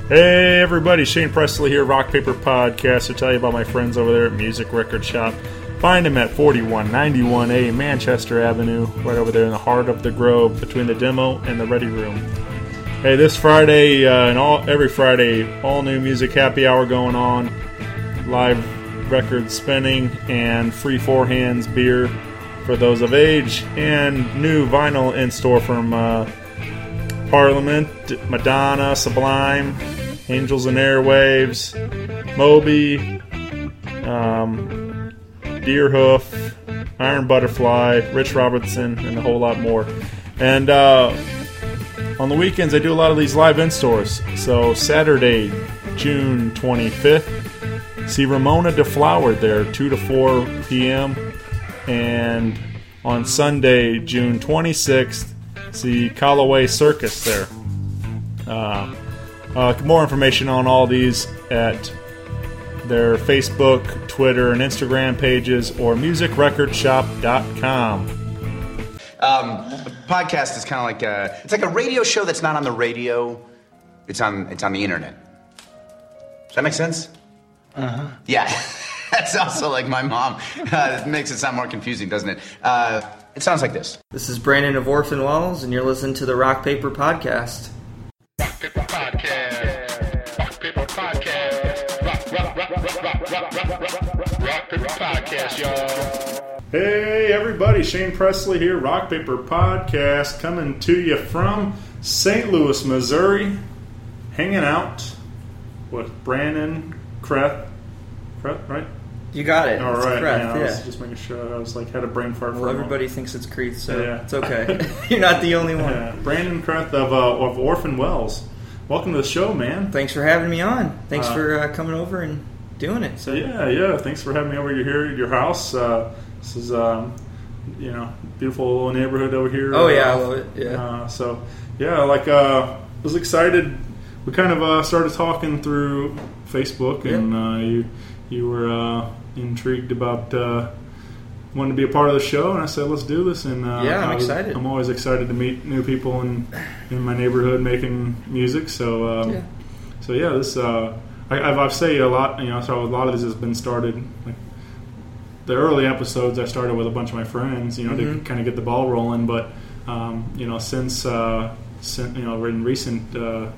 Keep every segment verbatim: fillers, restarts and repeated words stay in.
Hey everybody, Shane Presley here, Rock Paper Podcast, to tell you about my friends over there at Music Record Shop. Find them at forty-one ninety-one A Manchester Avenue, right over there in the heart of the Grove, between the demo and the ready room. Hey, this Friday, uh, and all every Friday, all new music happy hour going on, live record spinning, and free four hands beer for those of age, and new vinyl in store from uh, Parliament, Madonna, Sublime, Angels and Airwaves, Moby, um, Deerhoof, Iron Butterfly, Rich Robertson, and a whole lot more. And uh, on the weekends, I do a lot of these live in-stores. So Saturday, June twenty-fifth, see Ramona Deflowered there, two to four p.m. And on Sunday, June twenty-sixth, see Callaway Circus there. Uh, uh, more information on all these at their Facebook, Twitter, and Instagram pages, or music record shop dot com. Um, a podcast is kind of like a, it's like a radio show that's not on the radio. It's on it's on the internet. Does that make sense? Uh-huh. Yeah. That's also like my mom. Uh, it makes it sound more confusing, doesn't it? Uh, it sounds like this. This is Brandon of Orphan Wells, and you're listening to the Rock Paper Podcast. Rock Paper Podcast. Rock Paper Podcast. Rock, rock, rock, rock, rock, rock, rock, rock, rock Paper Podcast, y'all. Hey everybody, Shane Presley here, Rock Paper Podcast, coming to you from Saint Louis, Missouri, hanging out with Brandon Kreth. Kreth, right? You got it. All it's right, Kreth, man, I yeah. was just making sure. I was like, had a brain fart for Well, a moment. everybody thinks it's Kreeth, so Yeah. it's okay. You're not the only one. Yeah. Brandon Kreth of, uh, of Orphan Wells. Welcome to the show, man. Thanks for having me on. Thanks Uh, for uh, coming over and doing it. So Yeah, yeah. Thanks for having me over here at your house. Uh, this is, um, you know, beautiful little neighborhood over here. Oh, yeah, I Uh, love it. Yeah. Uh, so, yeah, like, uh, was excited. We kind of uh, started talking through Facebook, and uh, you you were uh, intrigued about uh, wanting to be a part of the show, and I said, let's do this. And uh, Yeah, I'm I was, excited. I'm always excited to meet new people in in my neighborhood making music. So, um, Yeah. so yeah, this uh, I, I've, I've say a lot. You know, so a lot of this has been started. Like, the early episodes, I started with a bunch of my friends, you know, Mm-hmm. to kind of get the ball rolling. But um, you know, since, uh, since you know, in recent uh,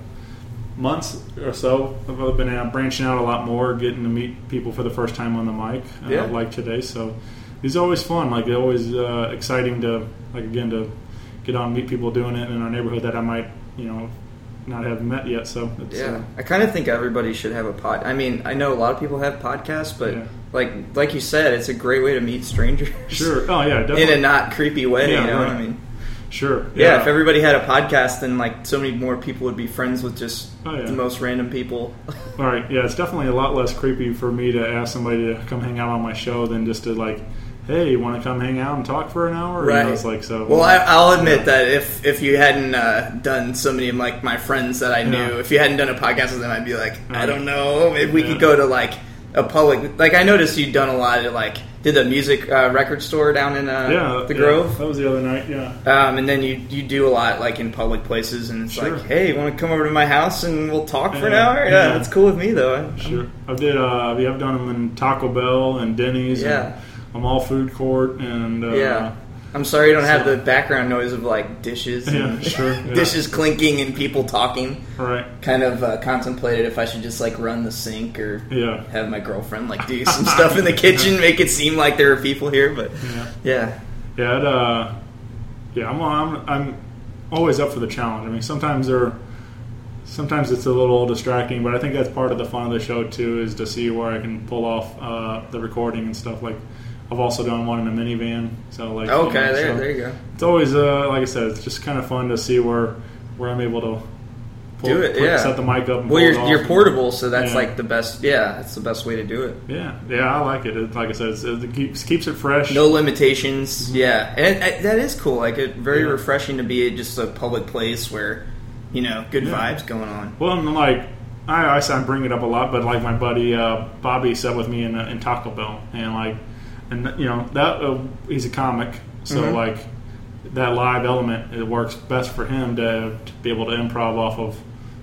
months or so, I've been out branching out a lot more, getting to meet people for the first time on the mic, uh, Yeah. like today. So it's always fun. Like, they're always uh, exciting to, like, again, to get on and meet people doing it in our neighborhood that I might, you know, not have met yet. So it's, Yeah, uh, I kind of think everybody should have a pod. I mean, I know a lot of people have podcasts, but Yeah. like like you said, it's a great way to meet strangers. sure. Oh yeah, definitely. In a not creepy way, Yeah, you know right. what I mean? Sure. Yeah, if everybody had a podcast, then like so many more people would be friends with just Oh, yeah. the most random people. All right, yeah, it's definitely a lot less creepy for me to ask somebody to come hang out on my show than just to, like, hey, you want to come hang out and talk for an hour? Right. You know, it's like, so. Well, I, I'll admit that if if you hadn't uh, done so many of like my friends that I knew, Yeah. if you hadn't done a podcast with them, I'd be like, I Right. don't know, maybe we Yeah. could go to like a public. Like I noticed you'd done a lot of like did the music uh, record store down in uh, yeah, the yeah, Grove. that was the other night, yeah. Um, and then you you do a lot like in public places, and it's Sure. like, hey, you want to come over to my house and we'll talk for an Yeah, hour? Yeah, yeah. that's cool with me though. I'm- Sure. I did, uh, yeah, I've done them in Taco Bell and Denny's Yeah. and a mall food court and, uh, Yeah. I'm sorry you don't have so- the background noise of like dishes, Yeah, and sure, yeah. dishes clinking and people talking. all right, Kind of uh, contemplated if I should just like run the sink or yeah. have my girlfriend like do some stuff in the kitchen, make it seem like there are people here. But Yeah. yeah, Yeah, it, uh, yeah, I'm, I'm, I'm always up for the challenge. I mean, sometimes they're, sometimes it's a little distracting, but I think that's part of the fun of the show too, is to see where I can pull off uh, the recording and stuff. Like, I've also done one in a minivan, so like, okay, you know, there, so there you go. it's always, uh, like I said, it's just kind of fun to see where where I'm able to pull, Do it, put- yeah. set the mic up. And Well, pull it you're off. you're portable, so that's Yeah. like the best. Yeah, that's the best way to do it. Yeah, yeah, I like it. it like I said, it's, it keeps keeps it fresh. No limitations. Yeah, and it, it, that is cool. Like, it very Yeah. refreshing to be at just a public place where you know good Yeah. vibes going on. Well, I'm like, I, I bring it up a lot, but like my buddy uh, Bobby sat with me in, uh, in Taco Bell, and like, and you know that uh, he's a comic, so Mhm. like that live element, it works best for him to, to be able to improv off of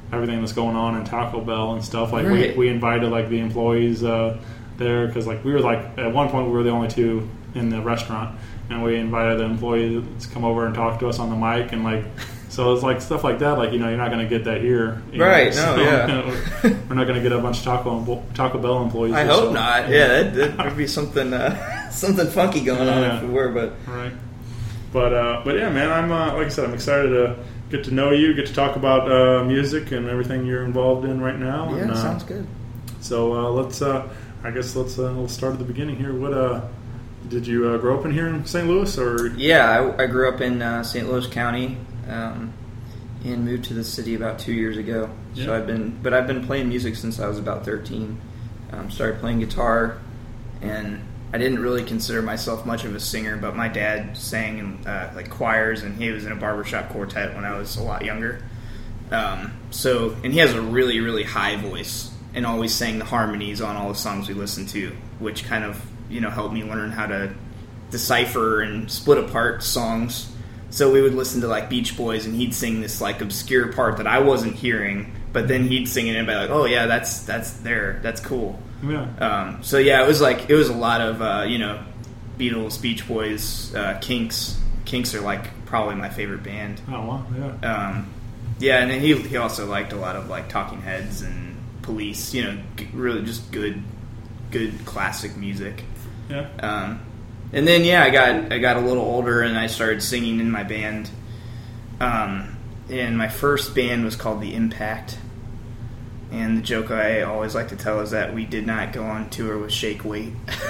everything that's going on in Taco Bell and stuff. Like Right. we, we invited like the employees uh, there because like we were like at one point we were the only two in the restaurant, and we invited the employees to come over and talk to us on the mic and like. So it's like stuff like that. Like you know, you're not going to get that here, you Right, know? no, So, yeah. you know, we're not going to get a bunch of Taco Taco Bell employees. I or hope so. not. Yeah, that, that would be something uh, something funky going on Yeah. if we were. But Right. But uh, but yeah, man, I'm uh, like I said, I'm excited to get to know you, get to talk about uh, music and everything you're involved in right now. yeah, and, uh, sounds good. So uh, let's, uh, I guess let's uh, let's start at the beginning here. What uh, did you uh, grow up in here in Saint Louis, or Yeah, I, I grew up in uh, Saint Louis County, um, and moved to the city about two years ago. Yeah. So I've been, but I've been playing music since I was about thirteen. Um, started playing guitar, and I didn't really consider myself much of a singer, but my dad sang in uh, like choirs, and he was in a barbershop quartet when I was a lot younger. Um, so, and he has a really, really high voice, and always sang the harmonies on all the songs we listened to, which kind of, you know, helped me learn how to decipher and split apart songs. So we would listen to like Beach Boys, and he'd sing this like obscure part that I wasn't hearing, but then he'd sing it and be like, "Oh yeah, that's that's there, that's cool." yeah, Um, so yeah, it was like it was a lot of uh, you know, Beatles, Beach Boys, uh, Kinks. Kinks are like probably my favorite band. oh wow, yeah, Um, yeah, and then he he also liked a lot of like Talking Heads and Police. You know, g- really just good, good classic music. yeah, Um, and then yeah, I got I got a little older and I started singing in my band. Um, and my first band was called The Impact. And the joke I always like to tell is that we did not go on tour with Shake Weight.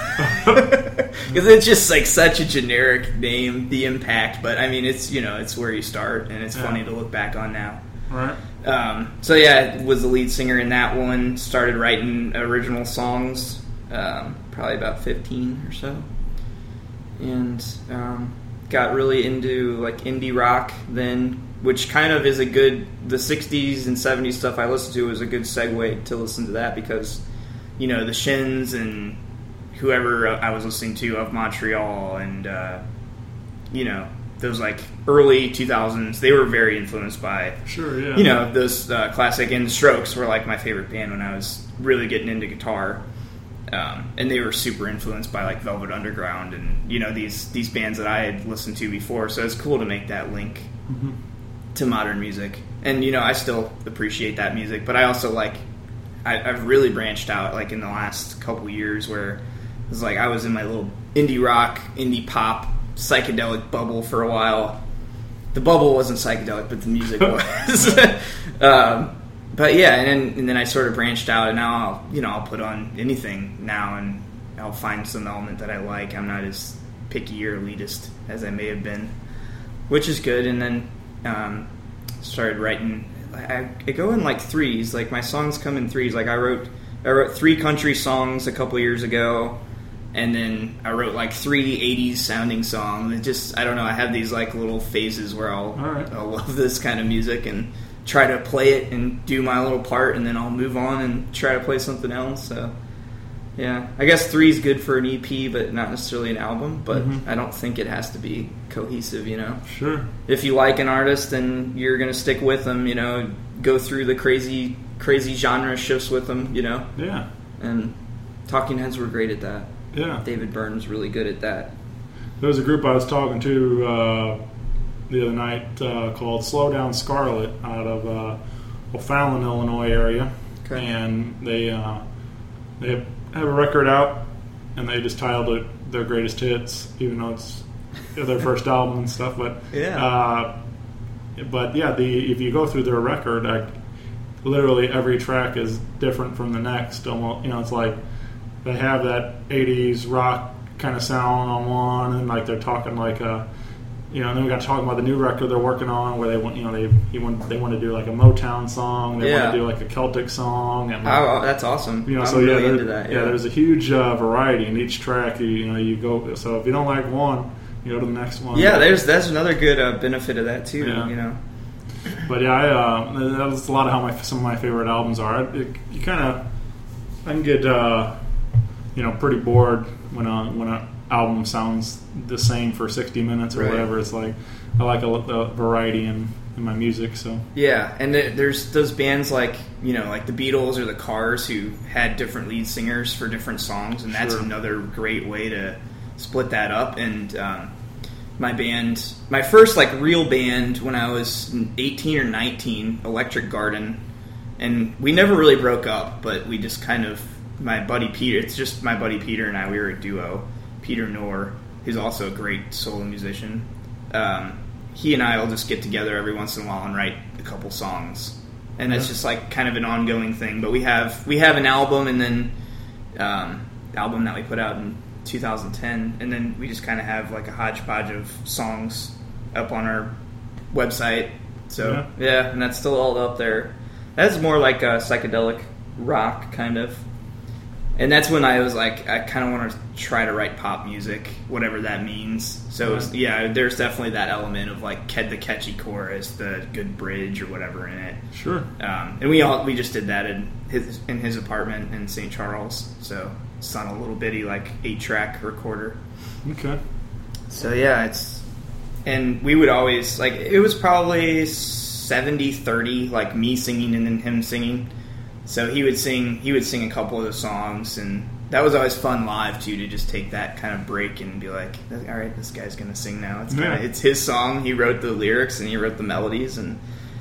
Because it's just like such a generic name, The Impact. But I mean, it's, you know, it's where you start, and it's Yeah. funny to look back on now. right, Um, so yeah, was the lead singer in that one. Started writing original songs, um, probably about fifteen or so, and um, got really into like indie rock then, which kind of is a good. The sixties and seventies stuff I listened to was a good segue to listen to that because, you know, the Shins and whoever I was listening to of Montreal and uh, you know. Those like early two thousands, they were very influenced by, sure, yeah, you know, those uh, classic. And the Strokes were like my favorite band when I was really getting into guitar, um, and they were super influenced by like Velvet Underground and you know these these bands that I had listened to before. So it's cool to make that link mm-hmm. to modern music, and you know I still appreciate that music, but I also like I, I've really branched out like in the last couple years where it's like I was in my little indie rock, indie pop, psychedelic bubble for a while. The bubble wasn't psychedelic, but the music was. um, but yeah, and then, and then I sort of branched out, and now I'll, you know, I'll put on anything now, and I'll find some element that I like. I'm not as picky or elitist as I may have been, which is good. And then um, started writing. I, I go in like threes. Like my songs come in threes. Like I wrote, I wrote three country songs a couple years ago. And then I wrote like three eighties sounding songs. It just, I don't know, I have these like little phases where I'll, All right. I'll love this kind of music and try to play it and do my little part, and then I'll move on and try to play something else. So, yeah. I guess three is good for an E P, but not necessarily an album. But Mhm. I don't think it has to be cohesive, you know? sure, If you like an artist, then you're going to stick with them, you know, go through the crazy, crazy genre shifts with them, you know? yeah, And Talking Heads were great at that. yeah. David Byrne's really good at that. There was a group I was talking to uh, the other night uh, called Slow Down Scarlet out of uh, O'Fallon, Illinois area, Okay. and they uh, they have, have a record out, and they just titled it their greatest hits, even though it's their first album and stuff. But Yeah. uh, but yeah, the if you go through their record, I, literally every track is different from the next. Almost, you know, it's like they have that eighties rock kind of sound on one, and like they're talking like a, you know, and then we got to talk about the new record they're working on, where they want, you know, they he want they want to do like a Motown song, they Yeah. want to do like a Celtic song, and Oh, that's awesome. you know, I'm so really yeah, there- into that. yeah, Yeah, there's a huge uh, variety in each track. You, you know, you go. So if you don't like one, you go to the next one. yeah. There's that's another good uh, benefit of that too. Yeah. You know. But yeah, I, uh, that's a lot of how my some of my favorite albums are. It, you kind of, I can get, uh, you know, pretty bored when a when an album sounds the same for sixty minutes or Right. whatever. It's like I like a, a variety in in my music. So yeah, and it, there's those bands like you know like the Beatles or the Cars who had different lead singers for different songs, and that's Sure. another great way to split that up. And um, my band, my first like real band when I was eighteen or nineteen, Electric Garden, and we never really broke up, but we just kind of my buddy Peter. It's just my buddy Peter and I. We were a duo. Peter Knorr, who's also a great solo musician. Um, he and I will just get together every once in a while and write a couple songs, and it's just like kind of an ongoing thing. But we have we have an album, and then um, the album that we put out in two thousand ten, and then we just kind of have like a hodgepodge of songs up on our website. So Yeah. yeah, and that's still all up there. That's more like a psychedelic rock kind of. And that's when I was like, I kind of want to try to write pop music, whatever that means. So, it was, yeah, there's definitely that element of like the catchy chorus, the good bridge or whatever in it. sure. Um, and we all we just did that in his in his apartment in Saint Charles. So it's on a little bitty like eight track recorder. Okay. So yeah, it's and we would always like it was probably seventy thirty, like me singing and then him singing. So he would sing he would sing a couple of the songs, and that was always fun live too, to just take that kind of break and be like, all right, this guy's gonna sing now. It's kinda, Yeah. it's his song. He wrote the lyrics and he wrote the melodies, and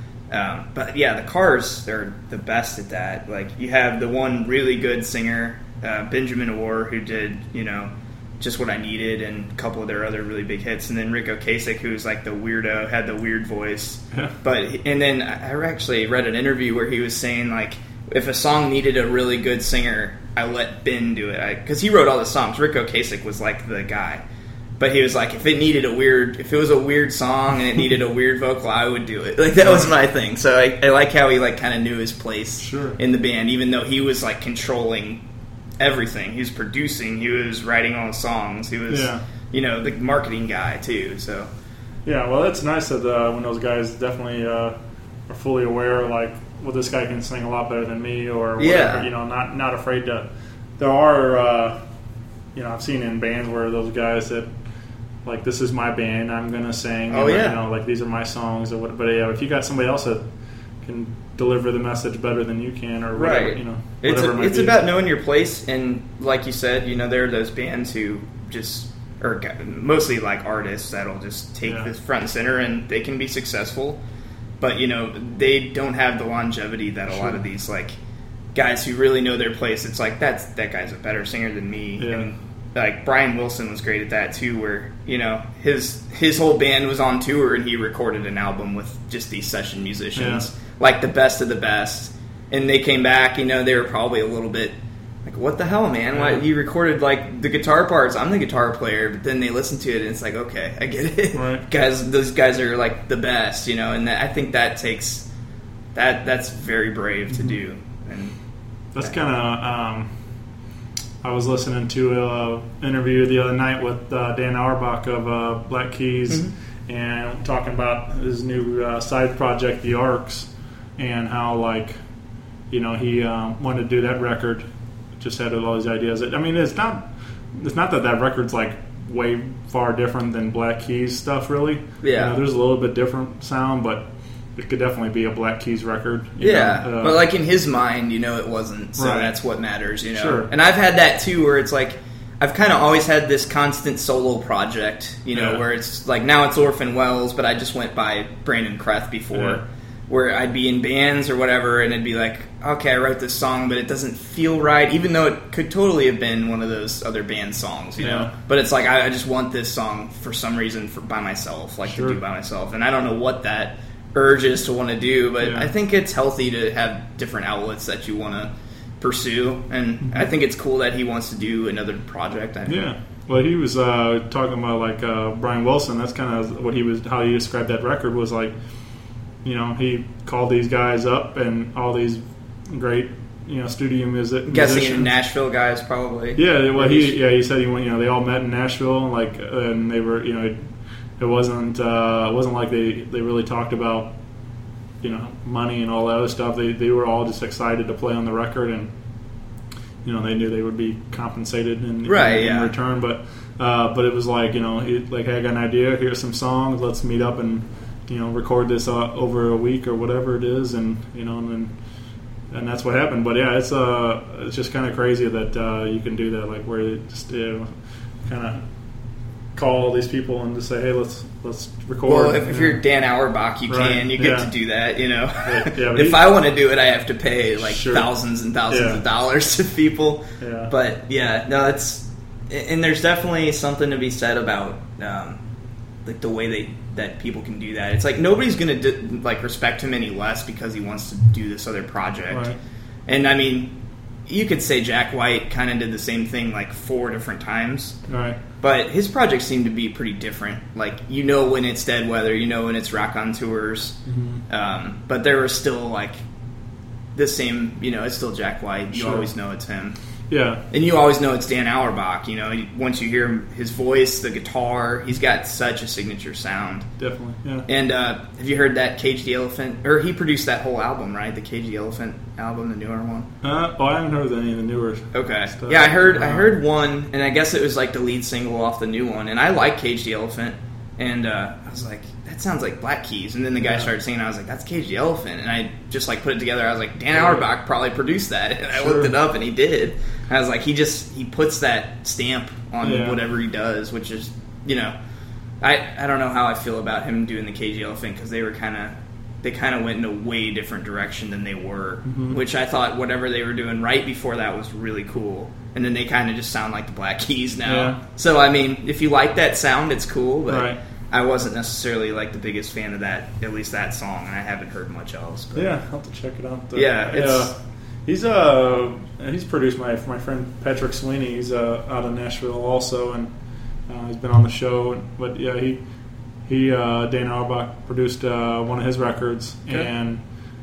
um, but yeah, the Cars, they're the best at that. Like you have the one really good singer, uh, Benjamin Orr, who did you know Just What I Needed and a couple of their other really big hits, and then Rick Ocasek, who's like the weirdo, had the weird voice. Yeah. But and then I actually read an interview where he was saying like, if a song needed a really good singer, I let Ben do it because he wrote all the songs. Rick Ocasek was like the guy, but he was like, if it needed a weird, if it was a weird song and it needed a weird vocal, I would do it. Like that was my thing. So I, I like how he like kind of knew his place Sure. in the band, even though he was like controlling everything. He was producing, he was writing all the songs, he was Yeah. you know the marketing guy too. So Yeah, well, that's nice that uh, when those guys definitely uh, are fully aware, like, well, this guy can sing a lot better than me, or whatever, Yeah. you know, not not afraid to. There are, uh, you know, I've seen in bands where those guys that, like, this is my band, I'm gonna sing. Oh, and, yeah. You know, like these are my songs, or what. But yeah, if you got somebody else that can deliver the message better than you can, or whatever, right, you know, it's whatever a, it might it's be. about knowing your place, and like you said, you know, there are those bands who just or mostly like artists that'll just take Yeah. this front and center, and they can be successful, but you know they don't have the longevity that a Sure. lot of these like guys who really know their place. It's like that's that guy's a better singer than me. Yeah. And like Brian Wilson was great at that too, where you know his his whole band was on tour and he recorded an album with just these session musicians, Yeah. like the best of the best. And they came back, you know, they were probably a little bit like, "What the hell, man? Why Yeah. you recorded like the guitar parts? I'm the guitar player." But then they listen to it and it's like, okay, I get it. Right. Guys, those guys are like the best, you know. And that, I think that takes that that's very brave to do. And That's kind of. Um, I was listening to an interview the other night with uh, Dan Auerbach of uh, Black Keys, Mm-hmm. and talking about his new uh, side project, The Arcs, and how, like, you know, he um, wanted to do that record. Just had all these ideas. I mean, it's not. It's not that that record's like way far different than Black Keys stuff, really. Yeah. You know, there's a little bit different sound, but it could definitely be a Black Keys record. you yeah, know? Uh, but like in his mind, you know, it wasn't. So Right. that's what matters, you know. Sure. And I've had that too, where it's like I've kind of always had this constant solo project, you know, Yeah. where it's like now it's Orphan Wells, but I just went by Brandon Kreth before, Yeah. where I'd be in bands or whatever, and it'd be like, okay, I wrote this song, but it doesn't feel right, even though it could totally have been one of those other band songs, you know. Yeah. But it's like I, I just want this song for some reason for by myself, like Sure. to do by myself, and I don't know what that urge is to want to do, but Yeah. I think it's healthy to have different outlets that you want to pursue, and I think it's cool that he wants to do another project. I think. Yeah. Well, he was uh, talking about like uh, Brian Wilson. That's kind of what he was. How he described that record was like, you know, he called these guys up and all these great, you know, studio music. I'm guessing musicians. Nashville guys probably. Yeah. Well, he yeah he said he went. You know, they all met in Nashville, like, and they were, you know, it, it wasn't uh, it wasn't like they they really talked about, you know, money and all that other stuff. They they were all just excited to play on the record, and you know they knew they would be compensated in, Right, in, yeah. in return. But uh, but it was like, you know, he, like, hey, I got an idea. Here's some songs. Let's meet up and you know, record this uh, over a week or whatever it is, and you know, and then, and that's what happened. But yeah, it's uh, it's just kind of crazy that uh, you can do that, like where you just you know, kind of call these people and just say, hey, let's let's record. Well, if, if you're Dan Auerbach, you Right, can. You get yeah. to do that, you know. Right, yeah, but if he- I want to do it, I have to pay like Sure. thousands and thousands Yeah. of dollars to people. Yeah. But yeah, no, it's and there's definitely something to be said about um, like the way they that people can do that. It's like nobody's gonna di- like respect him any less because he wants to do this other project. Right. And I mean, you could say Jack White kind of did the same thing like four different times. Right. But his projects seem to be pretty different. Like, you know when it's Dead Weather, you know when it's Rock on Tours. Mm-hmm. Um, but there was still, like, the same, you know, it's still Jack White. You Sure. always know it's him. Yeah. And you always know it's Dan Auerbach. You know, once you hear him, his voice, the guitar, he's got such a signature sound. Definitely. Yeah. And uh, have you heard that Cage the Elephant? Or he produced that whole album, right? The Cage the Elephant album, the newer one? Uh, oh, I haven't heard any of the newer. Okay. stuff. Yeah, I heard I Uh, heard one, and I guess it was like the lead single off the new one. And I like Cage the Elephant, and uh, I was like, that sounds like Black Keys. And then the guy Yeah. started singing, I was like, that's Cage the Elephant. And I just like put it together. I was like, Dan Auerbach probably produced that, and I Sure. looked it up, and he did. And I was like, he just he puts that stamp on Yeah. whatever he does, which is, you know, I I don't know how I feel about him doing the Cage the Elephant because they were kind of. They kind of went in a way different direction than they were, Mm-hmm. which I thought whatever they were doing right before that was really cool. And then they kind of just sound like the Black Keys now. Yeah. So, I mean, if you like that sound, it's cool, but Right. I wasn't necessarily like the biggest fan of that, at least that song, and I haven't heard much else. But Yeah, I'll have to check it out. though. Yeah, it's- he's uh he's produced my my friend Patrick Sweeney. He's uh, out of Nashville also, and uh, he's been on the show. But yeah, he he uh, Dan Auerbach produced uh, one of his records, Okay. and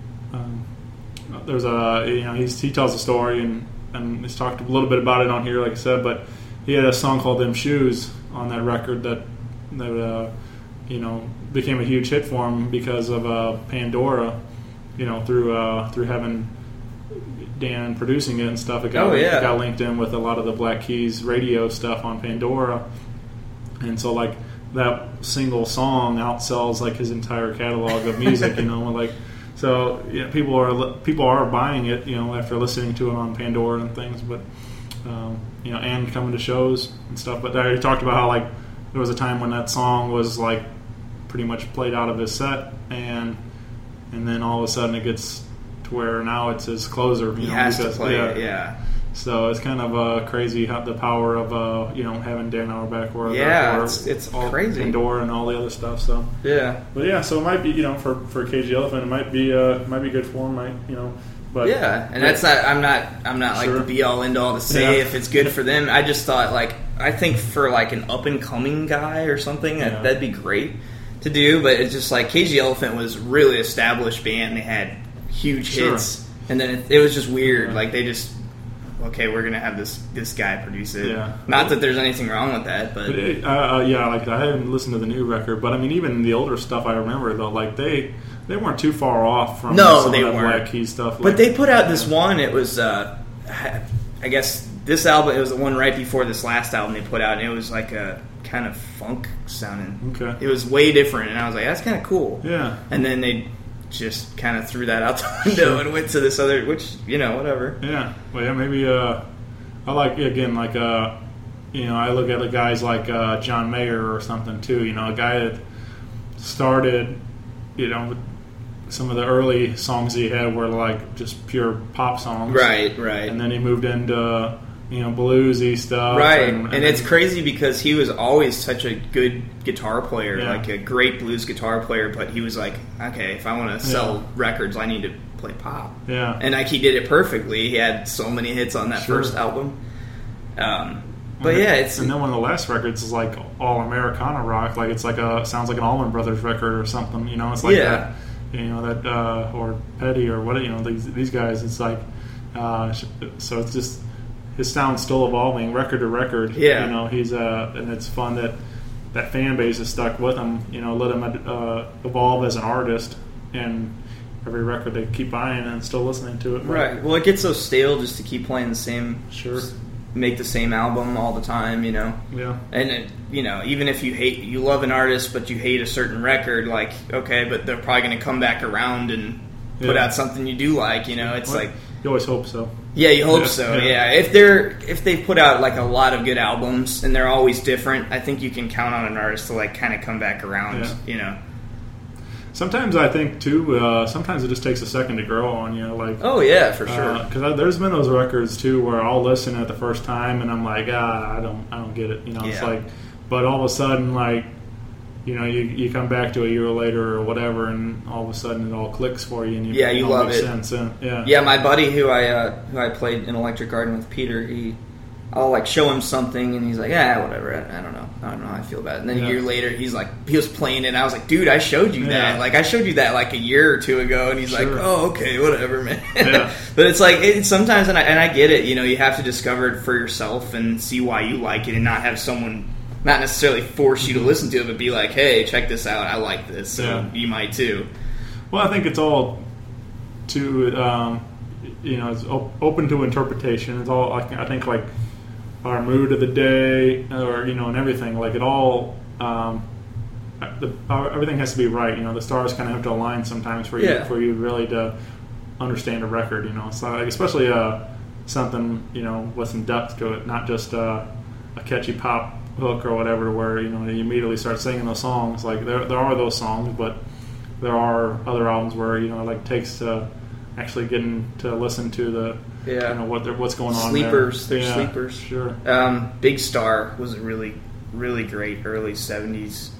um, there's a you know he's, he tells a story and and he's talked a little bit about it on here, like I said. But he had a song called "Them Shoes" on that record that that uh, you know became a huge hit for him because of uh, Pandora. You know, through uh, through having Dan producing it and stuff, it got, Oh, yeah. it got linked in with a lot of the Black Keys radio stuff on Pandora, and so like that single song outsells like his entire catalog of music. You know, like so yeah, people are people are buying it. You know, after listening to it on Pandora and things, but um, you know, and coming to shows and stuff. But I talked about how like there was a time when that song was like pretty much played out of his set, and and then all of a sudden it gets to where now it's his closer. You he know, has because- to play it, yeah. So it's kind of uh, crazy how the power of uh, you know having Dan Auerbach or Yeah, or it's- it's all crazy. Pandora and all the other stuff. So, Yeah. but yeah, so it might be you know for for Cage the Elephant, it might be uh, it might be good for him, might you know, but Yeah, and that's not. I'm not. I'm not like Sure. the be all end all to say Yeah. if it's good for them. I just thought like I think for like an up and coming guy or something that, Yeah. that'd be great to do. But it's just like Cage the Elephant was really established band. They had huge Sure. hits, and then it, it was just weird. Yeah. Like they just okay, we're gonna have this this guy produce it. Yeah. Not that there's anything wrong with that, but But it, uh, uh, yeah, like I haven't listened to the new record, but I mean, even the older stuff I remember though, like they they weren't too far off from No, some they of that weren't. Black Keys stuff. But like- they put out this one. It was, uh, I guess, this album. It was the one right before this last album they put out, and it was like a kind of funk sounding. Okay. It was way different, and I was like, "That's kind of cool." Yeah. And then they just kind of threw that out the window Sure. and went to this other, which you know, whatever. Yeah, well, yeah, maybe. Uh, I like again, like uh, you know, I look at the guys like uh, John Mayer or something too. You know, a guy that started, you know, with some of the early songs he had were like just pure pop songs, Right, right. And then he moved into you know bluesy stuff, Right, And, and, it's crazy because he was always such a good guitar player, Yeah. like a great blues guitar player. But he was like, okay, if I want to sell Yeah. records, I need to play pop. Yeah. and like he did it perfectly. He had so many hits on that Sure. first album. Um, but And yeah, then- it's and then one of the last records is like all Americana rock, like it's like a sounds like an Allman Brothers record or something. You know, it's like Yeah. that. You know that uh, or Petty or what you know these these guys. It's like uh, so it's just his sound's still evolving record to record. Yeah. you know he's uh and it's fun that that fan base is stuck with him. You know, let him uh, evolve as an artist, and every record they keep buying and still listening to it. right. Well, it gets so stale just to keep playing the same Sure. make the same album all the time, you know. Yeah. And it, you know, even if you hate, you love an artist, but you hate a certain record, like okay, but they're probably going to come back around and put Yeah. out something you do like, you know. It's Well, like you always hope so. yeah, you hope Yeah, so. yeah. Yeah. if they're if they put out like a lot of good albums and they're always different, I think you can count on an artist to like kind of come back around, Yeah. you know. Sometimes I think too. Uh, sometimes it just takes a second to grow on you. Like, Oh yeah, for sure. because there's been those records too where I'll listen at the first time and I'm like, ah, I don't, I don't get it. You know, it's Yeah. like, but all of a sudden, like, you know, you you come back to a year later or whatever, and all of a sudden it all clicks for you, and you, Yeah, you it all love makes it. sense. And, yeah, Yeah, my buddy who I uh, who I played in Electric Garden with, Peter, he I'll like show him something and he's like, yeah, whatever, I, I don't know, I don't know how I feel about it. And then Yeah. a year later, he's like, he was playing it, and I was like, dude, I showed you Yeah. that, like I showed you that like a year or two ago, and he's Sure. like, oh, okay, whatever, man. Yeah. But it's like it, sometimes, and I, and I get it, you know, you have to discover it for yourself and see why you like it, and not have someone not necessarily force you to listen to it, but be like, hey, check this out, I like this, so Yeah. you might too. Well, I think it's all to, um, you know, it's op- open to interpretation. It's all, I I think, like our mood of the day, or you know, and everything. Like it all, um, the, everything has to be right. You know, the stars kind of have to align sometimes for you Yeah. for you really to understand a record. You know, so like, especially uh, something you know with some depth to it, not just uh, a catchy pop hook or whatever, where you know you immediately start singing those songs. Like there, there are those songs, but there are other albums where you know it like takes to actually getting to listen to the Yeah. you know what they're, what's going on Sleepers, there. they're Yeah, sleepers. Sure. Um, Big Star was a really, really great early seventies,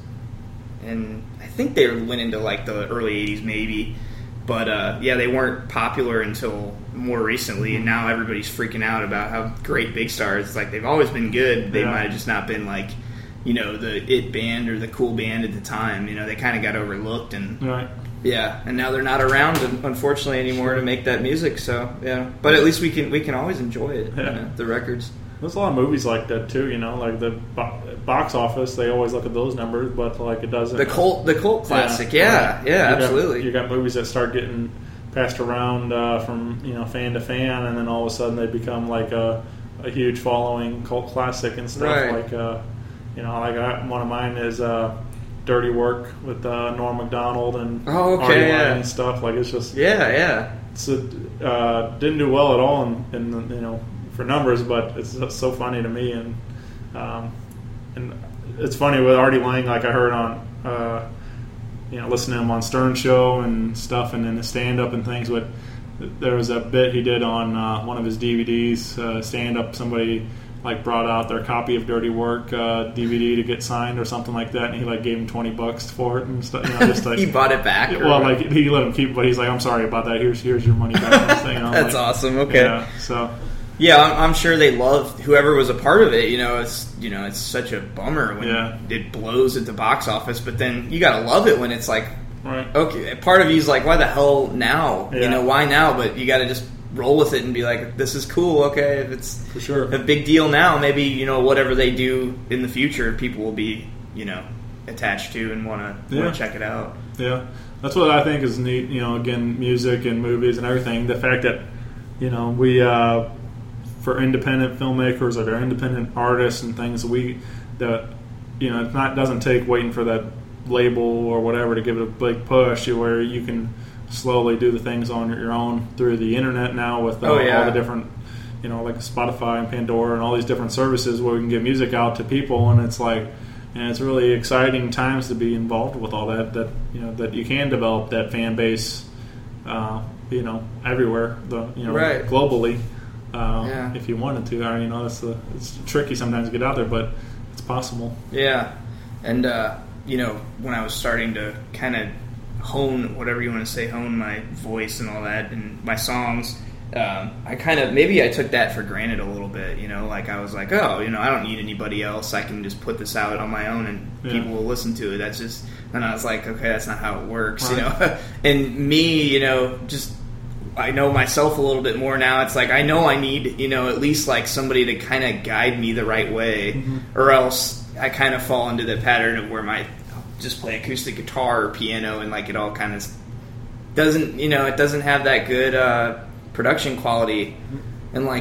and I think they went into like the early eighties maybe, but uh, yeah, they weren't popular until more recently, and now everybody's freaking out about how great Big Star is. It's like they've always been good, they Yeah. might have just not been like, you know, the it band or the cool band at the time. You know, they kind of got overlooked, and Right. yeah, and now they're not around, unfortunately, anymore to make that music. So yeah, but at least we can we can always enjoy it. Yeah. You know, the records. There's a lot of movies like that too. You know, like the bo- box office. They always look at those numbers, but like it doesn't. The cult, the cult classic. Yeah, right. yeah, You got- absolutely. you got movies that start getting passed around uh, from you know fan to fan, and then all of a sudden they become like a, a huge following cult classic and stuff. Right. Like uh, you know, like I, one of mine is uh, Dirty Work with uh, Norm Macdonald and Oh, okay, Artie Lang yeah. and stuff. Like it's just Yeah, yeah. it's a, uh, didn't do well at all in, in you know for numbers, but it's just so funny to me, and um, and it's funny with Artie Lang. Like I heard on uh, you know listening to him on Stern Show and stuff, and in the stand up and things. But there was a bit he did on uh, one of his D V Ds, uh, stand up. Somebody like brought out their copy of Dirty Work uh, D V D to get signed or something like that, and he like gave him twenty bucks for it and stuff. You know, just like He bought it back. or- well, like he let him keep it, but he's like, "I'm sorry about that. Here's here's your money back." And thing, you know, That's like, awesome. Okay. Yeah. So Yeah, I'm, I'm sure they loved whoever was a part of it. You know, it's you know, it's such a bummer when Yeah. it blows at the box office. But then you gotta love it when it's like, right. okay, part of you's like, why the hell now? You Yeah. know, why now? But you gotta just roll with it and be like, this is cool. Okay, if it's For sure. a big deal now, maybe you know whatever they do in the future, people will be you know attached to and want to Yeah. want to check it out. Yeah, that's what I think is neat. You know, again, music and movies and everything. The fact that you know we uh, for independent filmmakers or they're independent artists and things, we that you know it's not doesn't take waiting for that label or whatever to give it a big push. Where you can slowly do the things on your own through the internet now with uh, Oh, yeah. all the different. You know, like Spotify and Pandora and all these different services where we can get music out to people, and it's like, and it's really exciting times to be involved with all that. That you know that you can develop that fan base, uh, you know, everywhere, the you know, Right. globally, uh, Yeah. if you wanted to. I mean, you know, it's the, it's tricky sometimes to get out there, but it's possible. Yeah, and uh, you know when I was starting to kind of hone whatever you want to say, hone my voice and all that, and my songs. Um, I kind of maybe I took that for granted a little bit, you know. Like I was like, oh, you know, I don't need anybody else. I can just put this out on my own, and Yeah. people will listen to it. That's just, and I was like, okay, that's not how it works, you Right. know. And me, you know, just I know myself a little bit more now. It's like I know I need, you know, at least like somebody to kind of guide me the right way, Mm-hmm. or else I kind of fall into the pattern of where my I'll just play acoustic guitar or piano, and like it all kind of doesn't, you know, it doesn't have that good uh, production quality, and like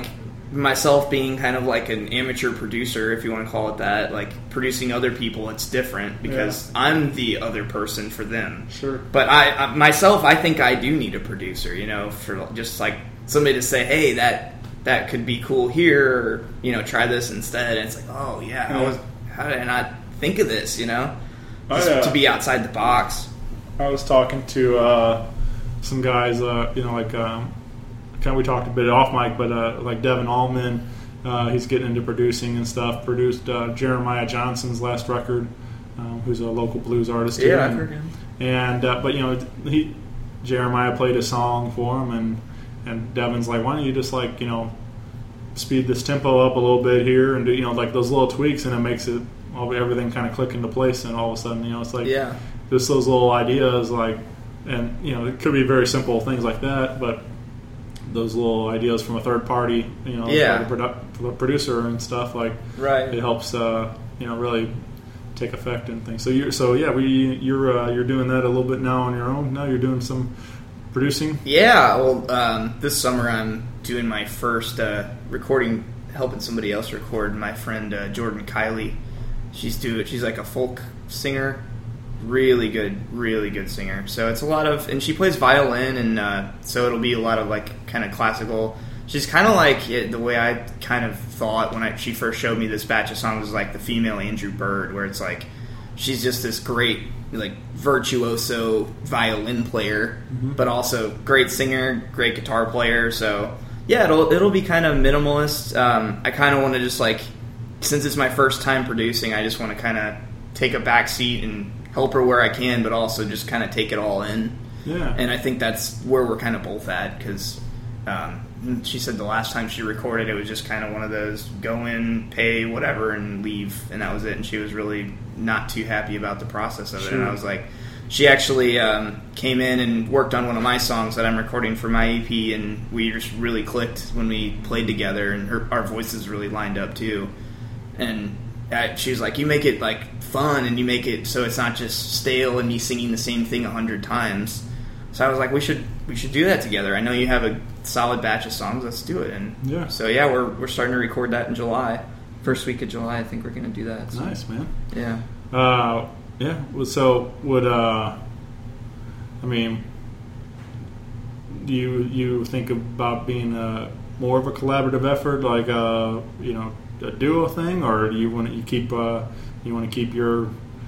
myself being kind of like an amateur producer, if you want to call it that, like producing other people, it's different because Yeah. I'm the other person for them. Sure. But I, I myself, I think I do need a producer, you know, for just like somebody to say, hey, that that could be cool here, or, you know, try this instead. And it's like, oh yeah, how, was, how did I not think of this, you know? Just I, uh, to be outside the box. I was talking to uh, some guys, uh, you know, like um, kind of we talked a bit off mic, but uh, like Devin Allman, uh, he's getting into producing and stuff. Produced uh, Jeremiah Johnson's last record, um, who's a local blues artist. Yeah, too. I've and, heard him. And uh, but you know, he Jeremiah played a song for him, and and Devin's like, why don't you just like you know speed this tempo up a little bit here, and do you know like those little tweaks, and it makes it all everything kind of click into place, and all of a sudden you know it's like Yeah. just those little ideas, like, and you know, it could be very simple things like that, but those little ideas from a third party, you know, Yeah. like a produ- for the producer and stuff, like, Right. it helps, uh, you know, really take effect and things. So you, so yeah, we, you're, uh, you're doing that a little bit now on your own. Now you're doing some producing. Yeah, well, um, this summer I'm doing my first uh, recording, helping somebody else record. My friend uh, Jordan Kiley, she's do she's like a folk singer, really good, really good singer. So it's a lot of, and she plays violin, and uh, so it'll be a lot of like kind of classical. She's kind of like it, the way I kind of thought when I, she first showed me this batch of songs was like the female Andrew Bird, where it's like she's just this great like virtuoso violin player, Mm-hmm. but also great singer, great guitar player. So yeah, it'll it'll be kind of minimalist. Um, I kind of want to just like, since it's my first time producing, I just want to kind of take a back seat and help her where I can, but also just kind of take it all in. Yeah. And I think that's where we're kind of both at, because um, she said the last time she recorded, it was just kind of one of those go in, pay, whatever, and leave, and that was it. And she was really not too happy about the process of it. Sure. And I was like, she actually um, came in and worked on one of my songs that I'm recording for my E P, and we just really clicked when we played together, and her, our voices really lined up too. And uh, she was like, you make it like fun, and you make it so it's not just stale and me singing the same thing a hundred times. So I was like, we should we should do that together. I know you have a solid batch of songs. Let's do it. And Yeah. so yeah, we're we're starting to record that in July, first week of July. I think we're going to do that. So, Nice, man. Yeah. Uh, yeah. well, So would uh, I mean, do you you think about being a, more of a collaborative effort, like a you know a duo thing, or do you want you keep uh, you want to keep your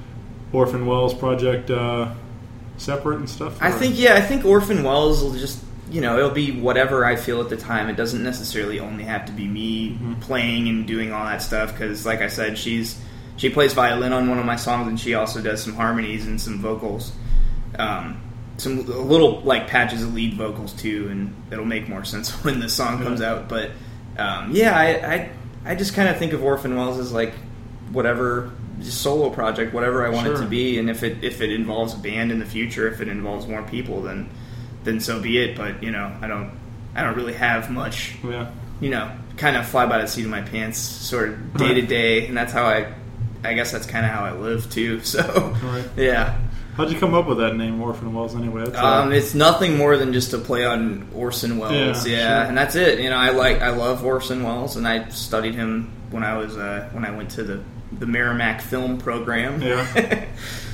Orphan Wells project uh, separate and stuff? I or- think yeah, I think Orphan Wells will just, you know, it'll be whatever I feel at the time. It doesn't necessarily only have to be me Mm-hmm. playing and doing all that stuff, because like I said, she's she plays violin on one of my songs, and she also does some harmonies and some vocals, um, some little like patches of lead vocals too, and it'll make more sense when the song comes out. But um, yeah, I, I I just kind of think of Orphan Wells as like whatever, just solo project, whatever I want it Sure. to be. And if it if it involves a band in the future, if it involves more people, then then so be it. But you know, I don't I don't really have much, Yeah. you know, kind of fly by the seat of my pants sort of day to day, and that's how I I guess that's kind of how I live too. So Right. yeah. How'd you come up with that name, Orphan Wells? Anyway, that's, uh, Um, it's nothing more than just a play on Orson Welles, Yeah, yeah, sure. and that's it. You know, I like I love Orson Welles, and I studied him when I was uh, when I went to the the Merrimack Film Program. Yeah.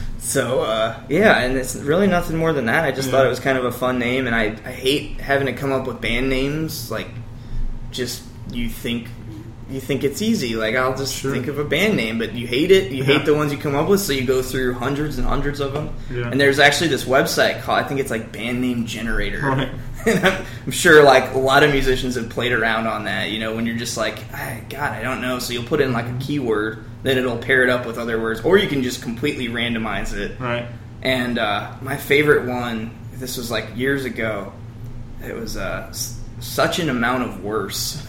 So uh, yeah, and it's really nothing more than that. I just Yeah. thought it was kind of a fun name, and I I hate having to come up with band names. Like, just you think. You think it's easy, like I'll just Sure. think of a band name, but you hate it. You Yeah. hate the ones you come up with, so you go through hundreds and hundreds of them. Yeah. And there's actually this website called, I think it's like Band Name Generator. Right. And I'm, I'm sure like a lot of musicians have played around on that. You know, when you're just like, ah, God, I don't know. So you'll put in like a keyword, then it'll pair it up with other words, or you can just completely randomize it. Right. And uh, my favorite one, this was like years ago. It was uh, s- such an amount of worse.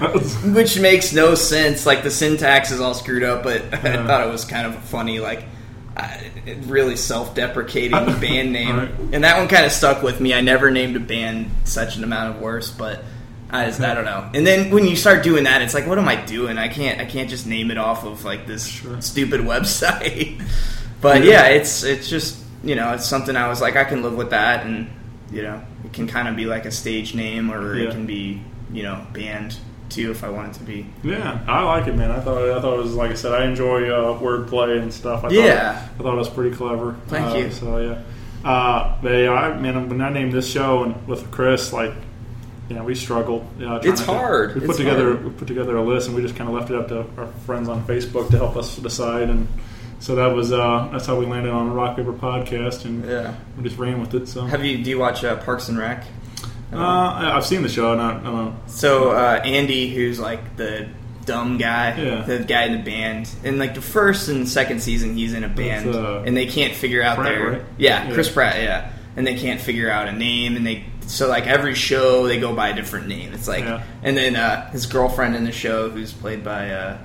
Which makes no sense. Like the syntax is all screwed up, but I Yeah. thought it was kind of funny, like uh, really self-deprecating band name. Right. And that one kind of stuck with me. I never named a band such an amount of worse, but I, just, I don't know. And then when you start doing that, it's like, what am I doing? I can't I can't just name it off of like this Sure. stupid website. But yeah, it's it's just, you know, it's something I was like, I can live with that, and you know, it can kind of be like a stage name, or Yeah. it can be, you know, band too if I want it to be. Yeah, I like it, man. I thought I thought it was, like I said, I enjoy uh, wordplay and stuff. I Yeah. thought, I thought it was pretty clever. Thank uh, you. So yeah, uh, but yeah, I, man, when I named this show and with Chris, like, yeah, we struggled. Uh, trying It's to- hard. We put It's together hard. we put together a list, and we just kind of left it up to our friends on Facebook to help us decide, and so that was uh, that's how we landed on Rock Paper Podcast, and Yeah. we just ran with it. So Have you? Do you watch uh, Parks and Rec? uh, I- I've seen the show, and I, I don't know. So uh, Andy, who's like the dumb guy, Yeah. the guy in the band, in like the first and second season, he's in a band, uh, and they can't figure out Pratt, their right? yeah, Yeah. Chris Pratt, yeah, and they can't figure out a name, and they so like every show they go by a different name. It's like, Yeah. and then uh, his girlfriend in the show, who's played by uh,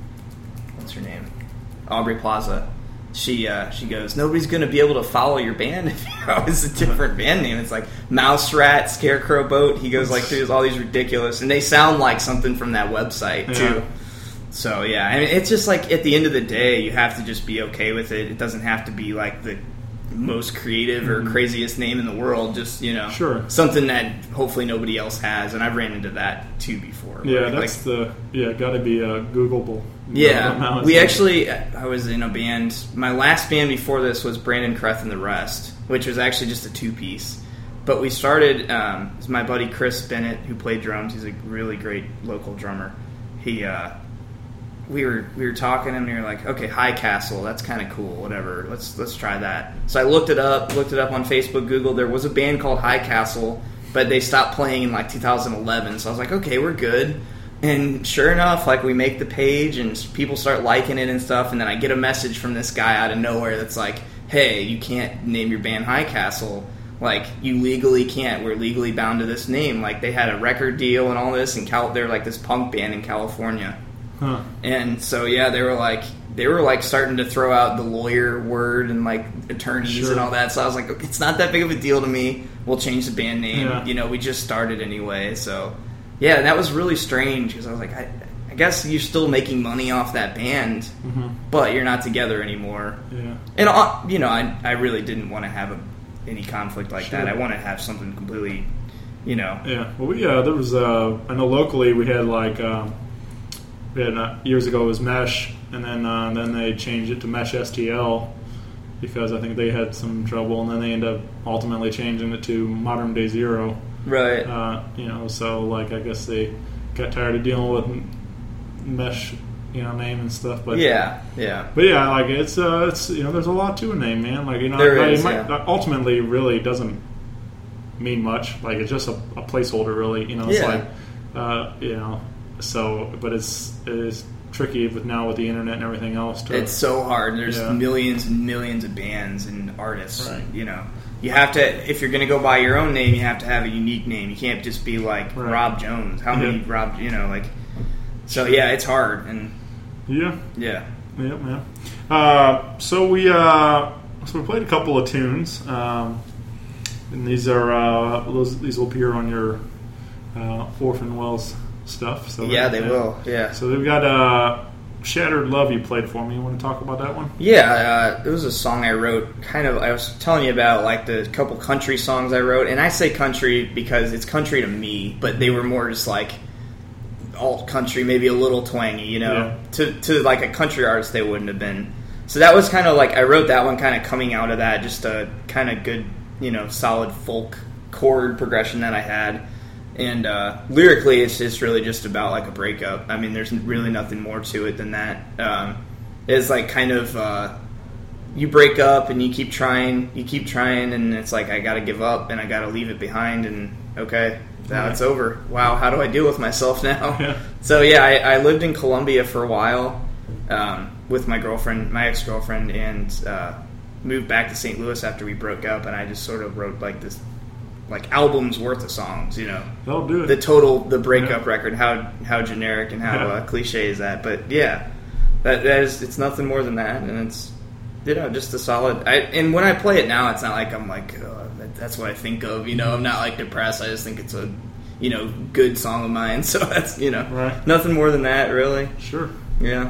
what's her name, Aubrey Plaza. She uh, she goes, nobody's going to be able to follow your band if you always a different band name. It's like Mouse Rat, Scarecrow Boat. He goes like through all these ridiculous, and they sound like something from that website too. Yeah. So yeah, I mean, it's just like at the end of the day, you have to just be okay with it. It doesn't have to be like the most creative or craziest name in the world. Just, you know, Sure. something that hopefully nobody else has. And I've ran into that too before. Yeah, Like- that's the yeah, got to be uh, Googleable. yeah, Now it's we like- actually, I was in a band, my last band before this was Brandon Kreth and the Rest, which was actually just a two-piece. But we started, um, it was my buddy Chris Bennett, who played drums. He's a really great local drummer. He, uh, we were we were talking, and we were like, okay, High Castle, that's kind of cool, whatever, let's let's try that. So I looked it up, looked it up on Facebook, Google. There was a band called High Castle, but they stopped playing in like two thousand eleven, so I was like, okay, we're good. And sure enough, like, we make the page and people start liking it and stuff, and then I get a message from this guy out of nowhere that's like, hey, you can't name your band High Castle. Like, you legally can't. We're legally bound to this name. Like, they had a record deal and all this, and Cal- they're like this punk band in California. Huh. And so, yeah, they were like, they were like starting to throw out the lawyer word and like attorneys Sure. and all that. So I was like, okay, it's not that big of a deal to me. We'll change the band name. Yeah. You know, we just started anyway. So, yeah, that was really strange because I was like, I, I guess you're still making money off that band, Mhm. but you're not together anymore. Yeah. And, uh, you know, I, I really didn't want to have a, any conflict like Sure. that. I want to have something completely, you know. Yeah. Well, we uh, there was uh, I know locally we had like um, we had uh, years ago it was Mesh, and then uh, then they changed it to Mesh S T L because I think they had some trouble, and then they ended up ultimately changing it to Modern Day Zero. Right. Uh, you know, so like I guess they got tired of dealing with Mesh, you know, name and stuff. But yeah, yeah. But yeah, like it's uh, it's you know, there's a lot to a name, man. Like you know, There like, is, it might, yeah. ultimately really doesn't mean much. Like it's just a, a placeholder, really. You know, it's Yeah. like uh, you know, so but it's it is tricky with now with the internet and everything else. To, It's so hard. There's Yeah. millions and millions of bands and artists. Right. You know, you have to, if you're going to go by your own name, you have to have a unique name. You can't just be like Right. Rob Jones. How many Yeah. Rob? You know, like. So yeah, it's hard, and yeah, yeah, yeah, yeah. Uh, so we uh, so we played a couple of tunes, um, and these are uh, those, these will appear on your uh, Orphan Wells stuff. So yeah, they will. Yeah, So we've got uh, Shattered Love you played for me. You want to talk about that one? yeah. Uh, it was a song I wrote. Kind of, I was telling you about like the couple country songs I wrote, and I say country because it's country to me, but they were more just like alt country, maybe a little twangy, you know. Yeah. To to like a country artist, they wouldn't have been. So that was kind of like I wrote that one, kind of coming out of that, just a kind of good, you know, solid folk chord progression that I had. And uh, lyrically, it's just really just about like a breakup. I mean, there's really nothing more to it than that. Um, it's like kind of uh, you break up and you keep trying, you keep trying, and it's like I got to give up and I got to leave it behind. And okay, now it's over. Wow, how do I deal with myself now? Yeah. So yeah, I, I lived in Colombia for a while um, with my girlfriend, my ex-girlfriend, and uh, moved back to Saint Louis after we broke up. And I just sort of wrote like this, like albums worth of songs, you know. That'll do it. The total, the breakup Yeah. record. How how generic and how Yeah. uh, cliche is that? But yeah, that, that is, it's nothing more than that, and it's, you know, just a solid. I, and when I play it now, it's not like I'm like, oh, that, that's what I think of. You know, I'm not like depressed. I just think it's a, you know, good song of mine. So that's, you know, Right. nothing more than that, really. Sure. Yeah.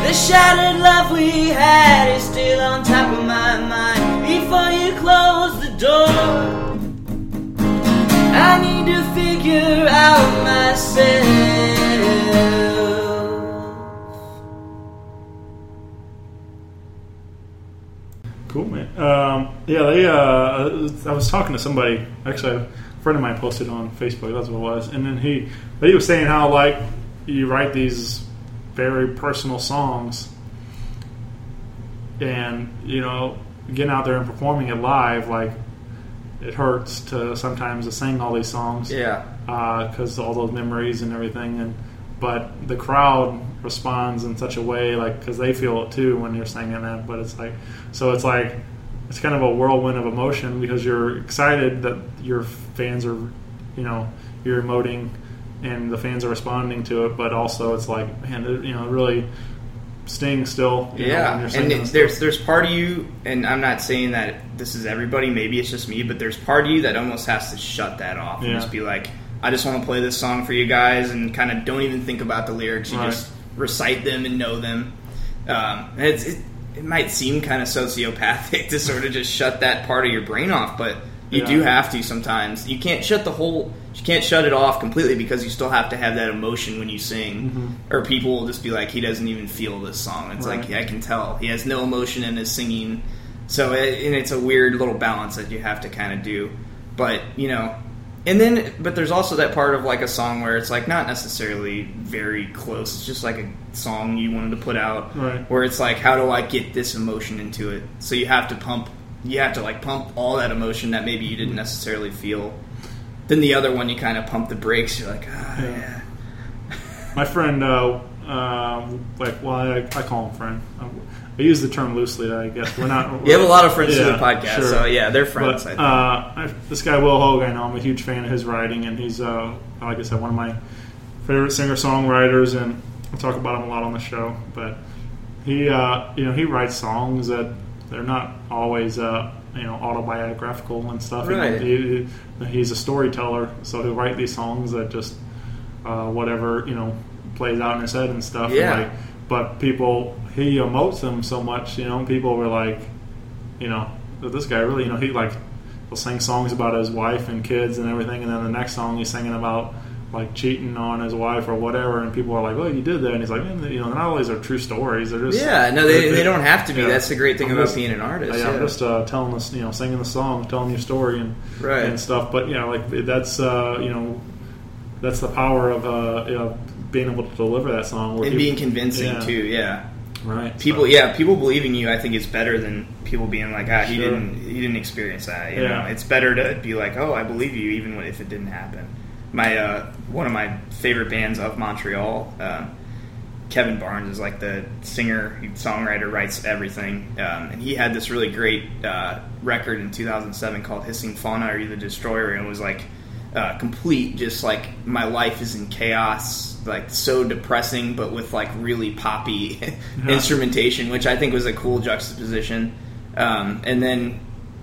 The shattered love we had is still on top of my mind. Before you close the door, I need to figure out myself. Cool, man. Um, yeah, they. Uh, I was talking to somebody. Actually, a friend of mine posted on Facebook. That's what it was. And then he, he was saying how like you write these very personal songs, and you know, getting out there and performing it live, like it hurts to sometimes to sing all these songs. Yeah. Because all those memories and everything, and but the crowd responds in such a way, like because they feel it too when you're singing that. But it's like, so it's like it's kind of a whirlwind of emotion because you're excited that your fans are, you know, you're emoting and the fans are responding to it. But also it's like, man, it, you know, it really stings still. You Yeah, know, when you're singing and it, there's there's part of you, and I'm not saying that this is everybody. Maybe it's just me, but there's part of you that almost has to shut that off and Yeah. just be like, I just want to play this song for you guys, and kind of don't even think about the lyrics. You Right. just recite them and know them. Um, and it's, it, it might seem kind of sociopathic to sort of just shut that part of your brain off, but you Yeah. do have to sometimes. You can't shut the whole, you can't shut it off completely because you still have to have that emotion when you sing. Mm-hmm. Or people will just be like, he doesn't even feel this song. It's Right. like, yeah, I can tell. He has no emotion in his singing. So it, and it's a weird little balance that you have to kind of do. But, you know, and then, but there's also that part of like a song where it's like not necessarily very close. It's just like a song you wanted to put out, Right. where it's like, how do I get this emotion into it? So you have to pump, you have to like pump all that emotion that maybe you didn't necessarily feel. Then the other one, you kind of pump the brakes. You're like, ah, Yeah. yeah. My friend, uh, uh, like, well, I, I call him friend. I, I use the term loosely, I guess. We're not. You have a lot of friends Yeah, through the podcast, sure. so yeah, they're friends. But, I uh, think. I, this guy Will Hogue, I know, I'm a huge fan of his writing, and he's, uh, like I said, one of my favorite singer-songwriters, and I talk about him a lot on the show. But he, uh, you know, he writes songs that they're not always, uh, you know, autobiographical and stuff. You know, Right. he, he's a storyteller, so he'll write these songs that just uh, whatever, you know, plays out in his head and stuff. Yeah. And like, but people, he emotes them so much, you know, people were like, you know, this guy really, you know, he like, he'll sing songs about his wife and kids and everything, and then the next song he's singing about like cheating on his wife or whatever, and people are like, well, you did that, and he's like, man, you know, not always are true stories, they're just, Yeah, no, they, they don't have to be. Yeah. That's the great thing I'm about just- being an artist. yeah, Yeah, I'm just uh, telling this, you know, singing the song, telling your story and Right. and stuff. But you know, like that's uh, you know, that's the power of uh, you know, being able to deliver that song where and people- being convincing yeah, too. Yeah, right? people. So- Yeah, people believing you. I think is better than people being like, ah, he Sure. didn't, he didn't experience that. You Yeah. know, it's better to be like, oh, I believe you, even if it didn't happen. My uh, one of my favorite bands of Montreal, uh, Kevin Barnes is like the singer, songwriter, writes everything, um, and he had this really great uh, record in two thousand seven called "Hissing Fauna Are You the Destroyer," and it was like uh, complete, just like my life is in chaos, like so depressing, but with like really poppy instrumentation, which I think was a cool juxtaposition. Um, and then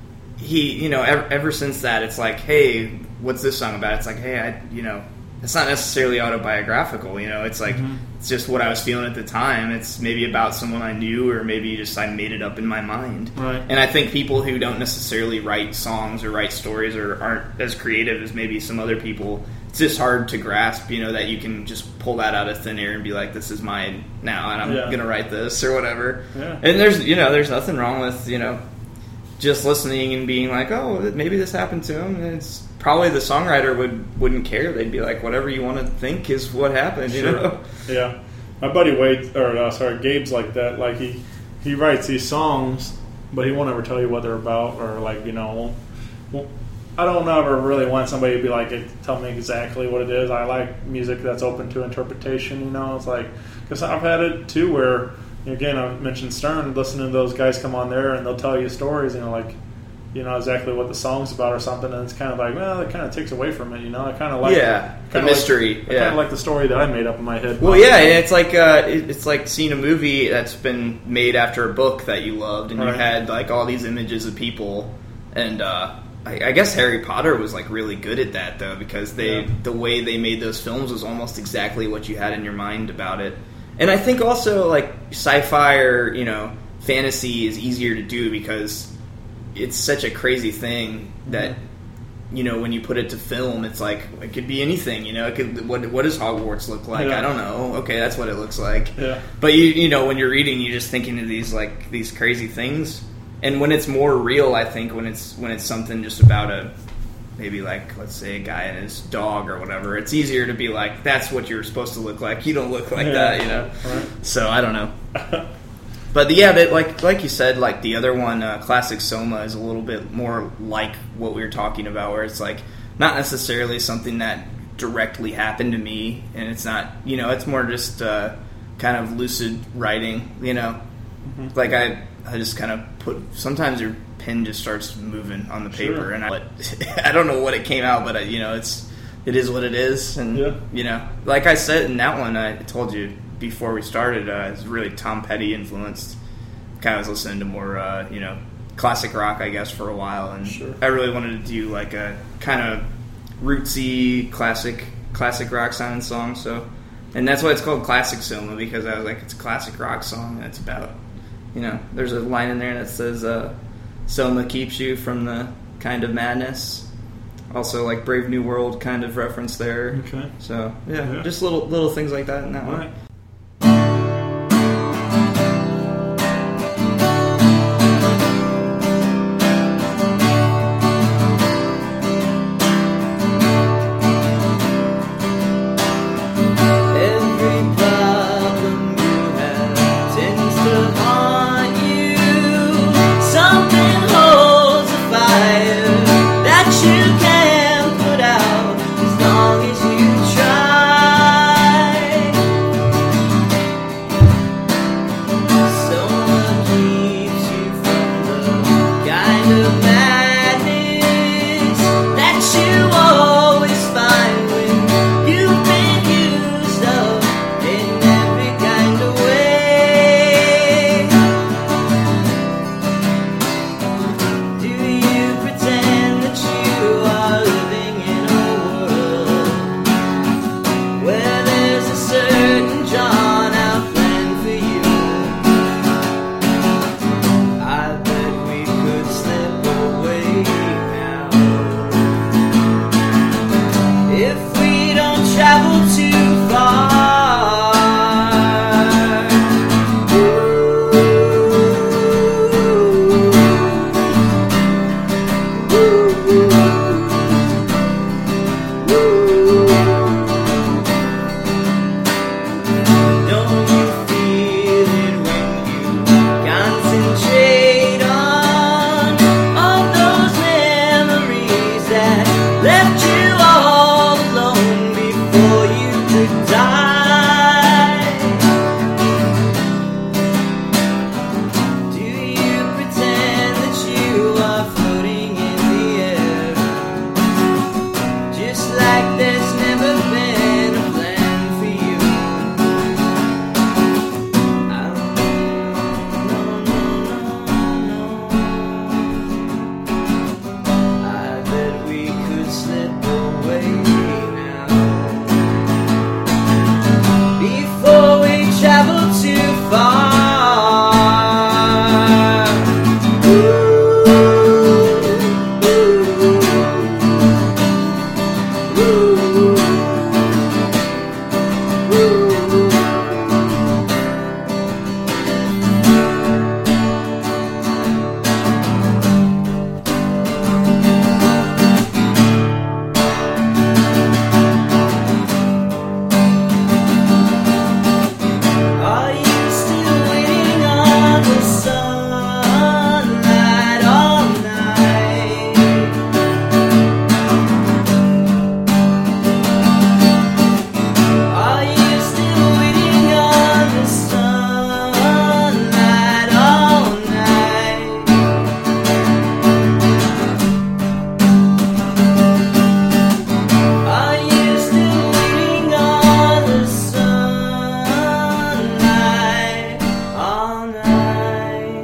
he, you know, ever, ever since that, it's like, hey, what's this song about? It's like, hey, I, you know, it's not necessarily autobiographical, you know, it's like, it's just what I was feeling at the time. It's maybe about someone I knew, or maybe just I made it up in my mind. Right. And I think people who don't necessarily write songs or write stories or aren't as creative as maybe some other people, it's just hard to grasp, you know, that you can just pull that out of thin air and be like, this is mine now, and I'm Yeah. going to write this or whatever. Yeah. And there's, you know, there's nothing wrong with, you know, just listening and being like, oh, maybe this happened to him. And it's probably the songwriter would, wouldn't care. They'd be like, whatever you want to think is what happened, you Sure. know? Yeah, my buddy Wade, or uh, sorry, Gabe's like that. Like he he writes these songs, but he won't ever tell you what they're about, or like you know, won't, won't, I don't ever really want somebody to be like, tell me exactly what it is. I like music that's open to interpretation. You know, it's like because I've had it too where again I mentioned Stern, listening to those guys come on there and they'll tell you stories, you know, like. You know exactly what the song's about or something, and it's kind of like, well, it kind of takes away from it, you know. I kind of like, Yeah, the kinda mystery, Like, I yeah. kind of like the story that I made up in my head. Well, yeah, and it's like uh, it- it's like seeing a movie that's been made after a book that you loved, and you Right. had like all these images of people, and uh, I, I guess Harry Potter was like really good at that though, because they Yeah. the way they made those films was almost exactly what you had in your mind about it, And I think also like sci-fi or you know fantasy is easier to do because it's such a crazy thing that you know when you put it to film, it's like it could be anything. You know, it could, what what does Hogwarts look like? Yeah. I don't know. Okay, that's what it looks like. Yeah. But you you know when you're reading, you're just thinking of these like these crazy things. And when it's more real, I think when it's when it's something just about a maybe like let's say a guy and his dog or whatever, it's easier to be like that's what you're supposed to look like. You don't look like Yeah. that, you know. Right. So I don't know. But yeah, but like like you said, like the other one, uh, Classic Soma, is a little bit more like what we were talking about, where it's like not necessarily something that directly happened to me, and it's not you know it's more just uh, kind of lucid writing, you know. Mm-hmm. Like I. I just kind of put. Sometimes your pen just starts moving on the paper, Sure. and I, I don't know what it came out, but I, you know, it's it is what it is, and Yeah. you know, like I said in that one, I told you before we started, uh, it's really Tom Petty influenced. Kind of was listening to more, uh, you know, classic rock, I guess, for a while, and Sure. I really wanted to do like a kind of rootsy classic classic rock sounding song. So, and that's why it's called Classic Soma, because I was like, it's a classic rock song, and it's about. You know, there's a line in there that says, uh, Soma keeps you from the kind of madness. Also, like Brave New World kind of reference there. Okay. So, yeah, Yeah. just little little things like that in that All one. right. Every problem you have tends to haunt you. Something holds a fire that you can't put out as long as you try. Someone keeps you from the kind of madness that you always find when you've been used up in every kind of way. Do you pretend that you are living in a world where there's a certain drawn out plan for you? I bet we could slip away now if we don't travel too far. Don't you feel it when you concentrate on all those memories that left you all alone before you could die? Do you pretend that you are floating in the air, just like there's never been a plan for you? I don't know, no, no, no. I bet we could slip away now before we travel too far. Are you still waiting on the sunlight all night? Are you still waiting on the sunlight all night? Are you still waiting on the sunlight all night?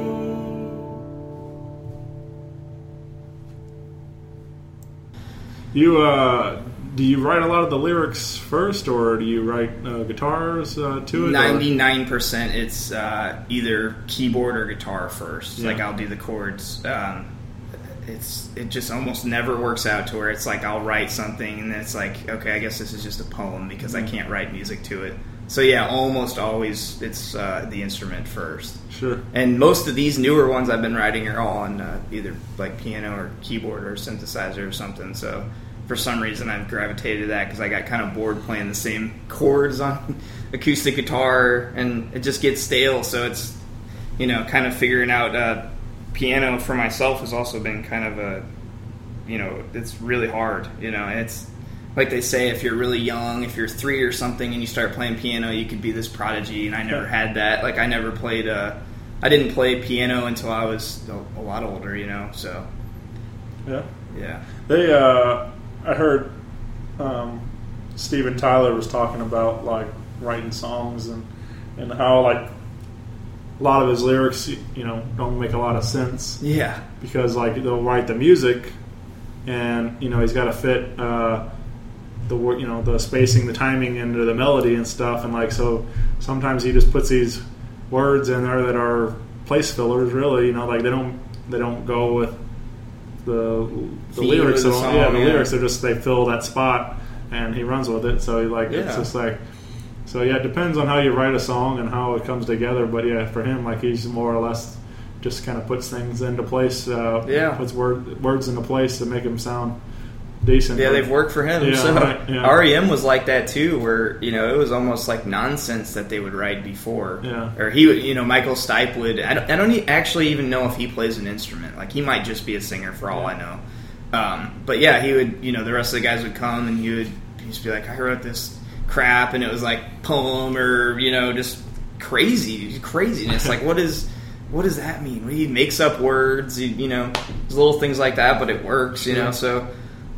You uh, do you write a lot of the lyrics first, or do you write uh, guitars uh, to it? ninety-nine percent it's uh, either keyboard or guitar first. Yeah. Like I'll do the chords. Um, it's it just almost never works out to where it's like I'll write something and then it's like, okay, I guess this is just a poem because I can't write music to it. So yeah, almost always it's uh, the instrument first. Sure. And most of these newer ones I've been writing are all on uh, either like piano or keyboard or synthesizer or something. So for some reason I've gravitated to that because I got kind of bored playing the same chords on acoustic guitar and it just gets stale. So it's, you know, kind of figuring out uh, piano for myself has also been kind of a, you know, it's really hard, you know, and it's like they say, if you're really young, if you're three or something and you start playing piano, you could be this prodigy, and I never had that. Like, I never played, uh, I didn't play piano until I was a, a lot older, you know, so. Yeah. Yeah. They, uh, I heard um, Steven Tyler was talking about, like, writing songs and, and how, like, a lot of his lyrics, you know, don't make a lot of sense. Yeah. Because, like, they'll write the music, and, you know, he's got to fit, uh, the you know the spacing, the timing into the melody and stuff, and like so sometimes he just puts these words in there that are place fillers. Really, you know, like they don't they don't go with the the Theme lyrics. of the at all. song, yeah, the yeah. lyrics are just they fill that spot, and he runs with it. So like it's Yeah. just like so yeah. It depends on how you write a song and how it comes together. But yeah, for him, like he's more or less just kind of puts things into place. Uh, Yeah. puts word words into place to make them sound decent. Yeah, they've worked for him. Yeah, so right, yeah. R E M was like that too, where you know it was almost like nonsense that they would write before. Yeah. Or he, would, you know, Michael Stipe would. I don't, I don't e- actually even know if he plays an instrument. Like he might just be a singer for all I know. Um, but yeah, he would. You know, the rest of the guys would come and he would he'd just be like, I wrote this crap, and it was like poem or you know just crazy craziness. Like what is. What does that mean? He makes up words, you, you know, little things like that, but it works, you know. So,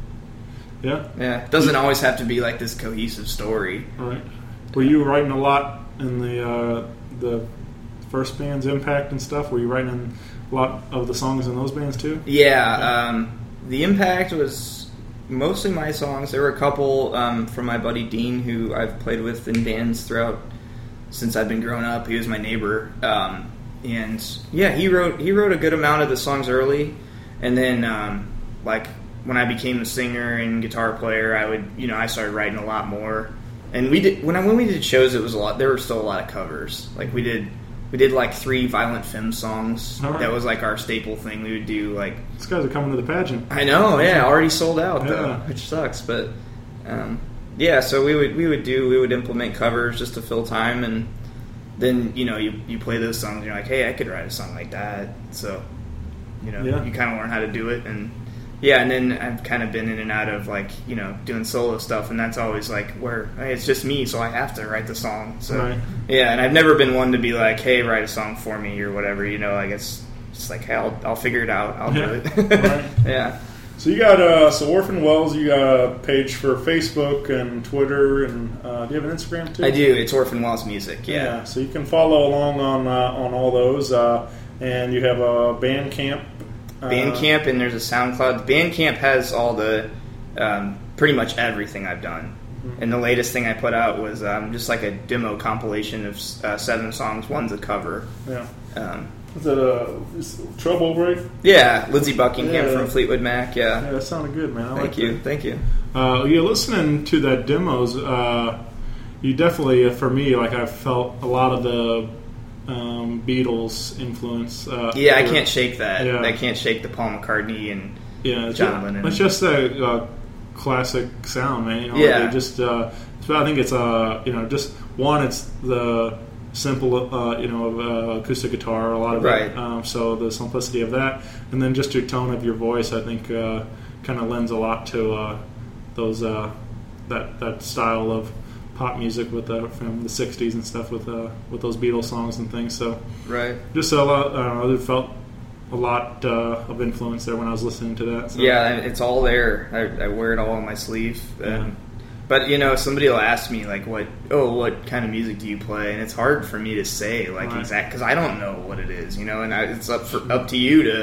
Yeah. yeah, it doesn't always have to be like this cohesive story. Right. Were you writing a lot in the uh, the first band's Impact and stuff? Were you writing in a lot of the songs in those bands too? Yeah, um, the Impact was mostly my songs. There were a couple um, from my buddy Dean, who I've played with in bands throughout since I've been growing up. He was my neighbor, um, and yeah, he wrote he wrote a good amount of the songs early, and then um, like when I became a singer and guitar player, I would you know I started writing a lot more. And we did when I when we did shows, it was a lot. There were still a lot of covers. Like we did. We did like three Violent Femme songs. All right. That was like our staple thing. We would do like These guys are coming to the pageant. I know, yeah, already sold out though, Yeah. which sucks. But um, yeah, so we would we would do we would implement covers just to fill time, and then you know you, you play those songs, and you're like, hey, I could write a song like that. So you know Yeah. you kind of learn how to do it, and yeah, and then I've kind of been in and out of like you know doing solo stuff, and that's always like where hey, it's just me, so I have to write the song. So Right. yeah, and I've never been one to be like, hey, write a song for me or whatever. You know, like it's just like, hey, I'll, I'll figure it out. I'll Yeah. do it. Right. Yeah. So you got uh, so Orphan Wells. You got a page for Facebook and Twitter, and uh, do you have an Instagram too? I do. It's Orphan Wells Music. Yeah. So you can follow along on uh, on all those, uh, and you have a Bandcamp. Uh, Bandcamp, and there's a SoundCloud. Bandcamp has all the um, pretty much everything I've done. Mm-hmm. And the latest thing I put out was um, just like a demo compilation of uh, seven songs. One's a cover. Yeah. Um, Is that uh, is Trouble Break? yeah, Lindsey Buckingham Yeah. from Fleetwood Mac. Yeah. Yeah, that sounded good, man. I Thank liked you. it. Thank you. Uh, yeah, listening to that demos, uh, you definitely, uh, for me, like I felt a lot of the um, Beatles influence. Uh, Yeah, I or- can't shake that. Yeah. I can't shake the Paul McCartney and Yeah, it's John just, Lennon. It's just a uh, classic sound, man. You know, Yeah. they just. Uh, I think it's uh, you know, just one. It's the simple, uh, you know, uh, acoustic guitar. A lot of Right. it. Um, so the simplicity of that, and then just your tone of your voice, I think, uh, kind of lends a lot to uh, those uh, that that style of pop music with the from the sixties and stuff with uh, with those Beatles songs and things. So right. just a lot. I don't know. It felt a lot uh, of influence there when I was listening to that. So. Yeah, and it's all there. I, I wear it all on my sleeve. Um, but you know, somebody will ask me like, "What? Oh, what kind of music do you play?" And it's hard for me to say like Right. exact because I don't know what it is. You know, and I, it's up for, up to you to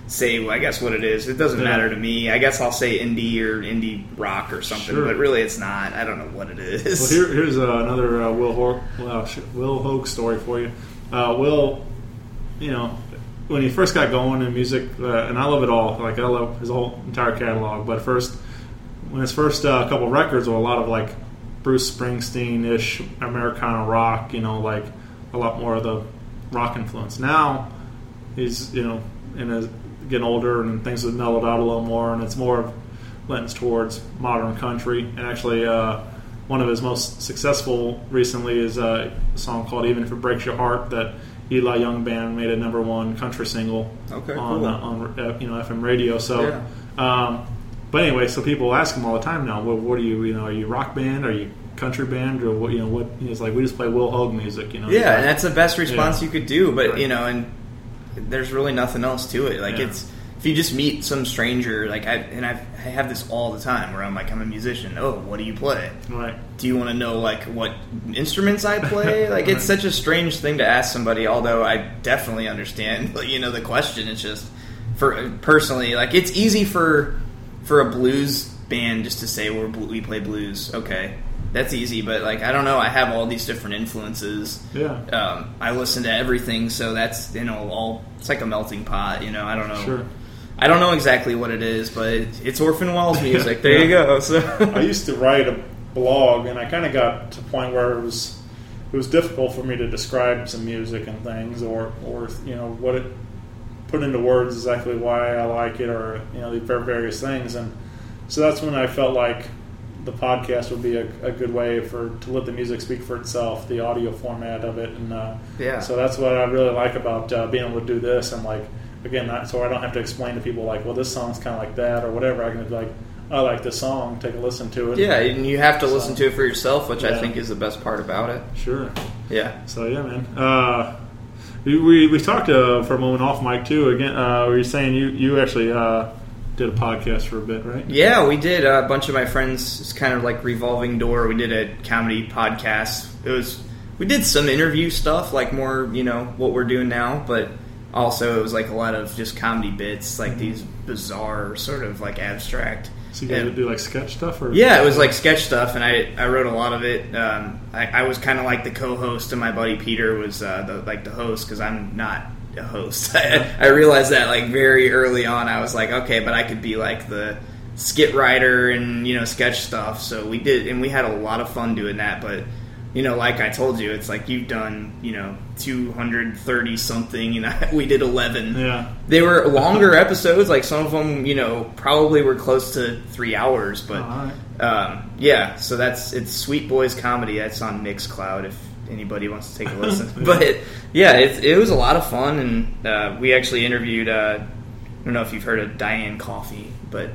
say, well, I guess, what it is. It doesn't Yeah. matter to me. I guess I'll say indie or indie rock or something, Sure. but really it's not. I don't know what it is. Well, here, here's uh, another uh, Will Hor- uh, sh- Will Hogue story for you. Uh, Will, you know, when he first got going in music, uh, and I love it all. Like I love his whole entire catalog. But first, when his first uh, couple records were a lot of like Bruce Springsteen-ish Americana rock. You know, like a lot more of the rock influence. Now he's you know in his getting older and things have mellowed out a little more, and it's more of lends towards modern country. And actually, uh, one of his most successful recently is uh, a song called "Even If It Breaks Your Heart" that Eli Young Band made a number one country single Okay, on cool. uh, on uh, you know F M radio. So, Yeah. um, but anyway, so people ask him all the time now, "What, what are you? You know, are you rock band? Are you country band? Or what? You know, what?" He's like, "We just play Will Hogue music." You know, He's Yeah, like, and that's the best response Yeah. you could do. But Right. you know, and there's really nothing else to it. Like Yeah. it's if you just meet some stranger, like I and I've, I have this all the time where I'm like, I'm a musician. Oh, what do you play? right. Do you want to know like what instruments I play? Like it's such a strange thing to ask somebody. Although I definitely understand, you know, the question. It's just for personally, like it's easy for for a blues band just to say we're bl- we play blues. Okay, that's easy. But like I don't know, I have all these different influences. Yeah. Um, I listen to everything, so that's you know all. It's like a melting pot. You know, I don't know. Sure. I don't know exactly what it is, but it's Orphan Wells music. There you Yeah. go. So I used to write a blog, and I kind of got to a point where it was it was difficult for me to describe some music and things, or or you know what it put into words exactly why I like it, or you know the var- various things. And so that's when I felt like the podcast would be a, a good way for to let the music speak for itself, the audio format of it, and uh, Yeah. So that's what I really like about uh, being able to do this, and like again, not, so I don't have to explain to people like, well, this song's kind of like that or whatever. I can be like, I like this song, take a listen to it. yeah, and you have to So- listen to it for yourself, which I Yeah. think is the best part about it. Sure. Yeah. So yeah, man. Uh, we we, we talked uh, for a moment off mic too. Again, uh, we were saying you you actually uh, did a podcast for a bit, right? Yeah, we did. A bunch of my friends, it's kind of like revolving door. We did a comedy podcast. It was we did some interview stuff, like more, you know, what we're doing now, but also it was like a lot of just comedy bits, like these bizarre, sort of like abstract. So you guys and- would do like sketch stuff, or Yeah, it was like sketch stuff, and I, I wrote a lot of it. Um, I, I was kind of like the co-host, and my buddy Peter was uh, the, like the host because I'm not a host. I, I realized that like very early on. I was like, okay, but I could be like the skit writer and you know sketch stuff. So we did, and we had a lot of fun doing that. But you know, like I told you, it's like you've done you know two hundred thirty something. You know, we did eleven. Yeah. They were longer episodes. Like some of them, you know, probably were close to three hours. But Oh, all right. um, yeah, so that's it's Sweet Boys Comedy. That's on Mixcloud if anybody wants to take a listen. But yeah, it, it was a lot of fun, and uh, we actually interviewed. Uh, I don't know if you've heard of Diane Coffey, but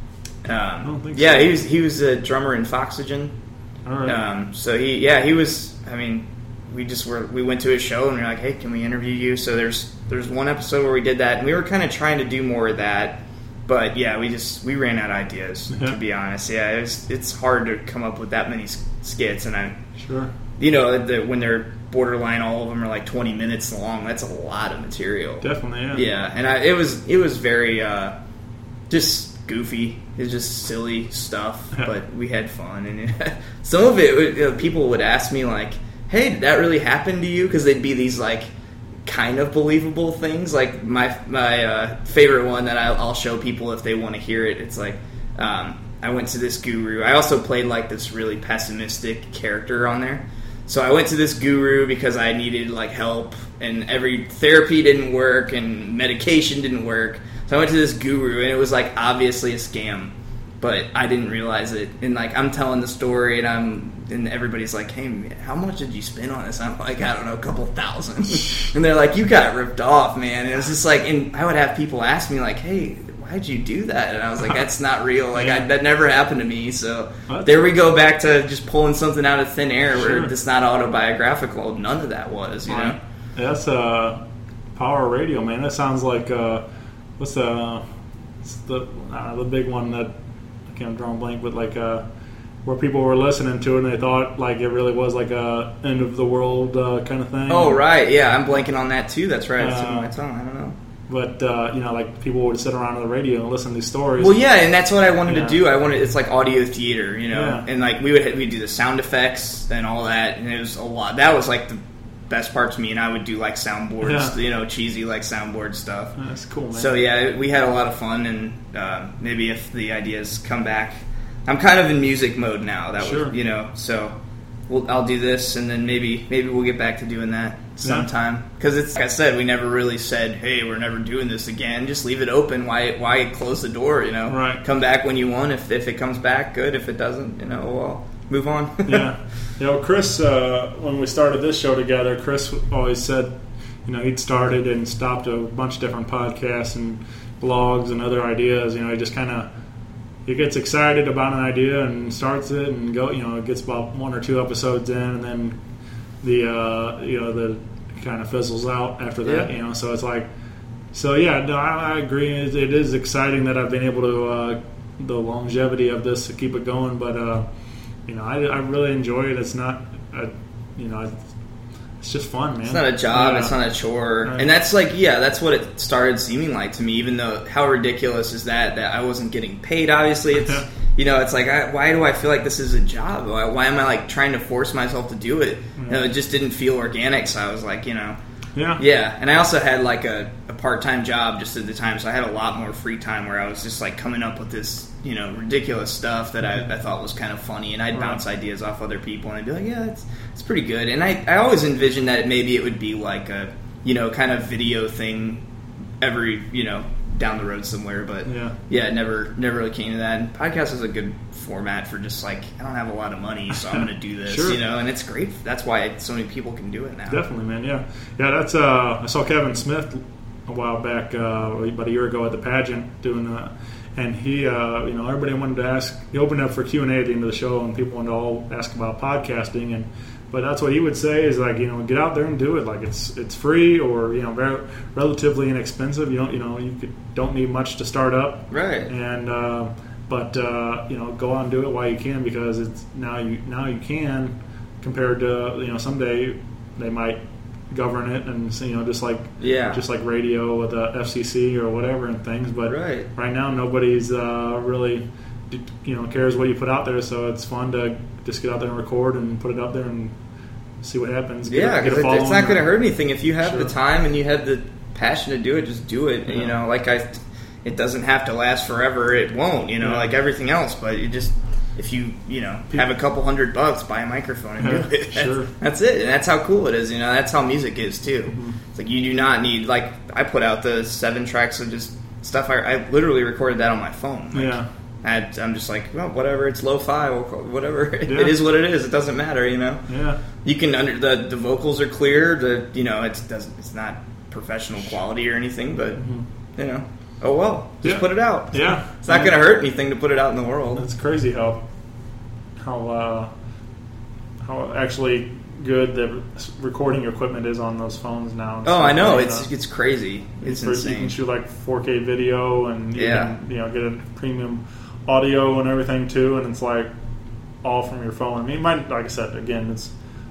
um, don't think yeah, so. he was he was a drummer in Foxygen. All right. Um, so he, yeah, he was. I mean, we just were. We went to his show and we were like, "Hey, can we interview you?" So there's there's one episode where we did that, and we were kind of trying to do more of that, but yeah, we just we ran out of ideas. Yeah. To be honest, yeah, it's it's hard to come up with that many s- skits, and I, Sure. you know, the, when they're borderline, all of them are like twenty minutes long. That's a lot of material. Definitely. Yeah. Yeah, and I, it was it was very uh, just goofy. It was just silly stuff, Yeah. but we had fun. And it, some of it, would- you know, people would ask me like, "Hey, did that really happen to you?" Because they'd be these like kind of believable things. Like my my uh, favorite one that I'll, I'll show people if they want to hear it. It's like um, I went to this guru. I also played like this really pessimistic character on there. So I went to this guru because I needed like help, and every therapy didn't work, and medication didn't work. So I went to this guru, and it was like obviously a scam, but I didn't realize it. And like I'm telling the story, and I'm and everybody's like, "Hey, man, how much did you spend on this?" I'm like, "I don't know, a couple thousand." And they're like, "You got ripped off, man." And it was just like, and I would have people ask me like, "Hey, why'd you do that?" And I was like, "That's not real. Like I, that never happened to me." So What? there we go back to just pulling something out of thin air Sure. where it's not autobiographical. None of that was, you know. Yeah, that's uh, Power Radio, man. That sounds like uh, what's the it's the uh, the big one that I can't draw a blank, but like uh, where people were listening to it and they thought like it really was like a end of the world uh, kind of thing. Oh right, yeah, I'm blanking on that too. That's right. It's Uh, on my tongue. I don't know. but uh, you know, like people would sit around on the radio and listen to these stories. Well, yeah, and that's what I wanted Yeah. to do. I wanted it's like audio theater, you know, Yeah. and like we would we'd do the sound effects and all that, and it was a lot. That was like the best part to me, and I would do like soundboards, Yeah. you know, cheesy like soundboard stuff. That's cool, man. So yeah, we had a lot of fun, and uh, maybe if the ideas come back, I'm kind of in music mode now. That Sure. was, you know, so we'll, I'll do this, and then maybe maybe we'll get back to doing that sometime. Because it's like I said, we never really said, hey, we're never doing this again. Just leave it open. Why why close the door? You know, Right. Come back when you want. If if it comes back, good. If it doesn't, you know, well, move on. Yeah. You know, Chris, uh, when we started this show together, Chris always said, you know, he'd started and stopped a bunch of different podcasts and blogs and other ideas. You know, he just kind of, he gets excited about an idea and starts it and go, you know, it gets about one or two episodes in, and then the, uh, you know, the kind of fizzles out after that, Yeah. you know, so it's like, so yeah, no, I, I agree. It, it is exciting that I've been able to, uh, the longevity of this to keep it going, but, uh, you know, I, I really enjoy it. It's not, a, you know, it's just fun, man. It's not a job. Yeah. It's not a chore. Right. And that's like, yeah, that's what it started seeming like to me. Even though, how ridiculous is that? That I wasn't getting paid. Obviously, it's Yeah. you know, it's like, I, why do I feel like this is a job? Why, why am I like trying to force myself to do it? You know, it just didn't feel organic. So I was like, you know, Yeah. yeah. And I also had like a, a part time job just at the time, so I had a lot more free time where I was just like coming up with this, you know, ridiculous stuff that I, I thought was kind of funny, and I'd Right. bounce ideas off other people, and I'd be like, yeah, it's it's pretty good. And I, I always envisioned that maybe it would be like a, you know, kind of video thing every, you know, down the road somewhere, but Yeah. yeah, it never never really came to that. And podcast is a good format for just like, I don't have a lot of money, so I'm going to do this, Sure. you know, and it's great. That's why so many people can do it now. Definitely, man. Yeah, yeah. That's uh, I saw Kevin Smith a while back, uh, about a year ago at the pageant doing that, and he, uh, you know, everybody wanted to ask. He opened up for Q and A at the end of the show, and people wanted to all ask about podcasting, and but that's what he would say is like, you know, get out there and do it. Like it's it's free or you know, very, relatively inexpensive. You don't you know you could, don't need much to start up, Right. and uh, but uh, you know, go out and do it while you can, because it's now you now you can, compared to, you know, someday they might govern it, and you know, just like Yeah. just like radio with the F C C or whatever and things. But Right. right now nobody's uh, really you know cares what you put out there, so it's fun to just get out there and record and put it up there and see what happens. Get a- Yeah, get a because it's not following. going to hurt anything if you have Sure. the time and you have the passion to do it. Just do it. Yeah. You know, like I, it doesn't have to last forever. It won't. You know, Yeah. like everything else. But you just, if you you know have a couple hundred bucks, buy a microphone and do Yeah, it. That's, sure. that's it, and that's how cool it is. You know, that's how music is too. Mm-hmm. It's like you do not need, like, I put out the seven tracks of just stuff. I, I literally recorded that on my phone. Like, Yeah. I, I'm just like, well, whatever. It's lo-fi, whatever. Yeah. It is what it is. It doesn't matter. You know. Yeah. You can under the the vocals are clear. The you know it doesn't it's not professional quality or anything, but you know, oh well, just Yeah. put it out. Yeah. It's not going to hurt anything to put it out in the world. It's crazy how how uh, how actually good the recording equipment is on those phones now. Oh, I know. Like, It's uh, it's crazy. It's for- You can insane. shoot like four K video, and you Yeah. can, you know, get a premium audio and everything too, and it's like all from your phone. I mean, mine, like I said, again, it's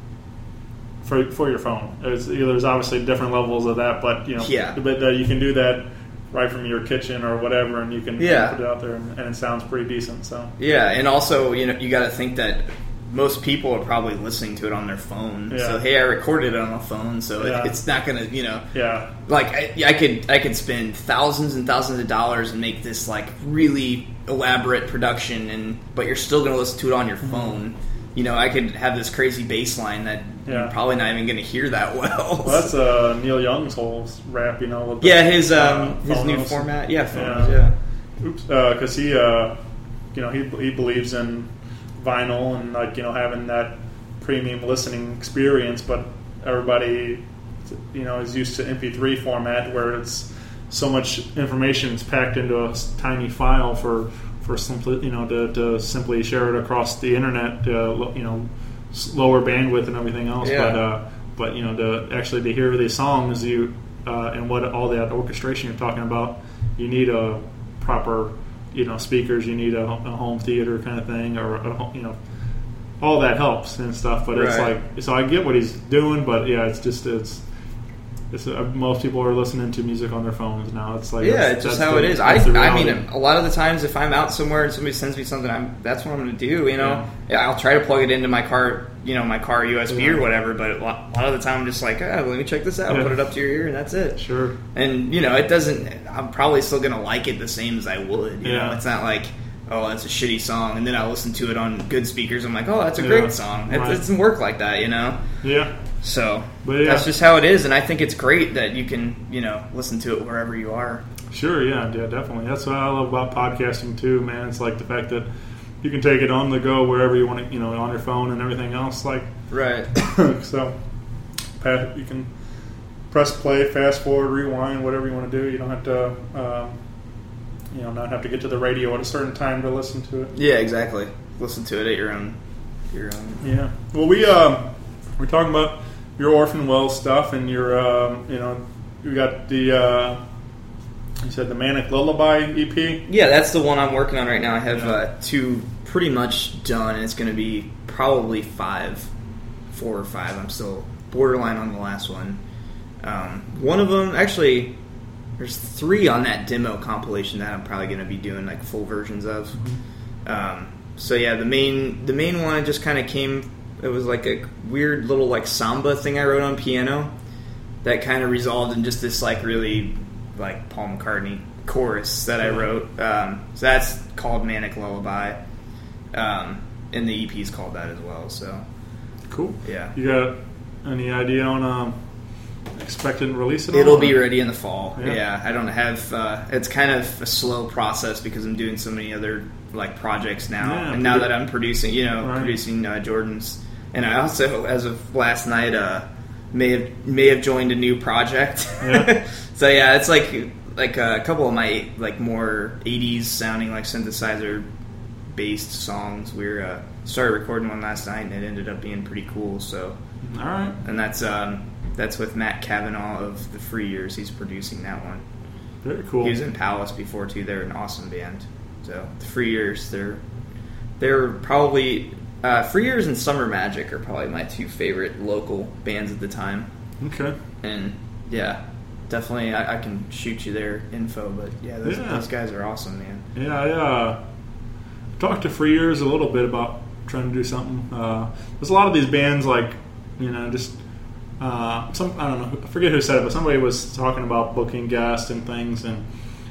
for for your phone. There's, there's obviously different levels of that, but you know, Yeah. but uh, you can do that right from your kitchen or whatever, and you can Yeah. put it out there, and, and it sounds pretty decent. So Yeah, and also you know you got to think that most people are probably listening to it on their phone. Yeah. So hey, I recorded it on a phone, so Yeah. it, it's not going to you know. yeah, Like I, I could I could spend thousands and thousands of dollars and make this like really elaborate production, and but you're still going to listen to it on your phone. You know, I could have this crazy bass line that Yeah. you're probably not even going to hear that well. well, that's uh, Neil Young's whole rap, you know. With the, yeah, his um uh, his new phonos. format, yeah, phonos, Yeah. yeah. Oops, because he, uh, you know, he he believes in vinyl and like you know having that premium listening experience, but everybody, you know, is used to M P three format where it's so much information is packed into a s- tiny file for for simply you know to, to simply share it across the internet, to, lo- you know, s- lower bandwidth and everything else. Yeah. But uh, but you know to actually to hear these songs, you uh, and what all that orchestration you're talking about, you need a proper, you know, speakers. You need a, a home theater kind of thing, or a, ho- you know, all that helps and stuff. But it's Right. like, so I get what he's doing, but yeah, it's just it's it's uh, most people are listening to music on their phones now. It's like Yeah, that's, it's just that's how the, it is. I, that's the I mean, reality. a lot of the times if I'm out somewhere and somebody sends me something, I'm that's what I'm going to do. You know, Yeah. yeah, I'll try to plug it into my car, you know, my car U S B Yeah. or whatever. But a lot, a lot of the time, I'm just like, oh, let me check this out. Yeah. Put it up to your ear, and that's it. Sure. And you know, it doesn't. I'm probably still going to like it the same as I would. You Yeah. know, it's not like, oh, that's a shitty song, and then I listen to it on good speakers. I'm like, oh, that's a Yeah. great song. It, Right. it doesn't work like that, you know. Yeah. So But yeah. that's just how it is, and I think it's great that you can, you know, listen to it wherever you are. Sure, yeah, yeah, definitely. That's what I love about podcasting too, man. It's like the fact that you can take it on the go wherever you want it, you know, on your phone and everything else. Like, Right. so Pat, you can press play, fast forward, rewind, whatever you want to do. You don't have to, um, you know, not have to get to the radio at a certain time to listen to it. Yeah, exactly. Listen to it at your own, your own. Yeah. Well, we um, we're talking about your Orphan Wells stuff, and your um, you know, you got the uh, you said the Manic Lullaby E P. Yeah, that's the one I'm working on right now. I have Yeah. uh, two pretty much done, and it's going to be probably five, four or five. I'm still borderline on the last one. Um, one of them, actually, there's three on that demo compilation that I'm probably going to be doing like full versions of. Um, so yeah, the main the main one just kind of came. It was like a weird little like samba thing I wrote on piano that kind of resolved in just this like really like Paul McCartney chorus that I wrote. Um, so that's called Manic Lullaby, um, and the E P is called that as well. So Cool. yeah, You got any idea on um, expected release? At all? it'll be ready in the fall. Yeah. Yeah, I don't have. Uh, it's kind of a slow process because I'm doing so many other like projects now, Yeah, and now produ- that I'm producing, you know, Right. producing uh, Jordan's, and I also, as of last night, uh, may have may have joined a new project. Yeah. So yeah, it's like like a couple of my like more eighties sounding like synthesizer based songs. We uh, started recording one last night, and it ended up being pretty cool. So, All right. and that's um, that's with Matt Cavanaugh of the Free Years. He's producing that one. Very cool. He was in Palace before too. They're an awesome band. So the Free Years, they're they're probably uh, Free Years and Summer Magic are probably my two favorite local bands at the time. Okay. And yeah, definitely I, I can shoot you their info. But yeah, those, Yeah. those guys are awesome, man. Yeah, I uh, talked to Free Years a little bit about trying to do something. Uh, there's a lot of these bands, like, you know, just uh, some I don't know, I forget who said it, but somebody was talking about booking guests and things, and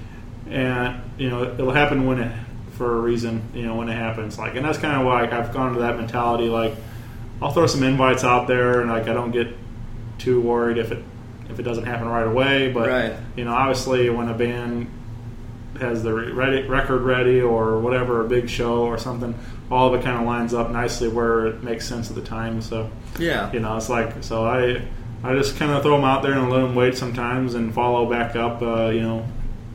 and you know, it'll happen when it for a reason, you know, when it happens. Like, and that's kind of why I've gone to that mentality. Like, I'll throw some invites out there, and like I don't get too worried if it if it doesn't happen right away. But Right. you know, obviously, when a band has the ready, record ready or whatever, a big show or something, all of it kind of lines up nicely where it makes sense at the time. So Yeah. you know, it's like, so I I just kind of throw them out there and let them wait sometimes and follow back up, uh, you know,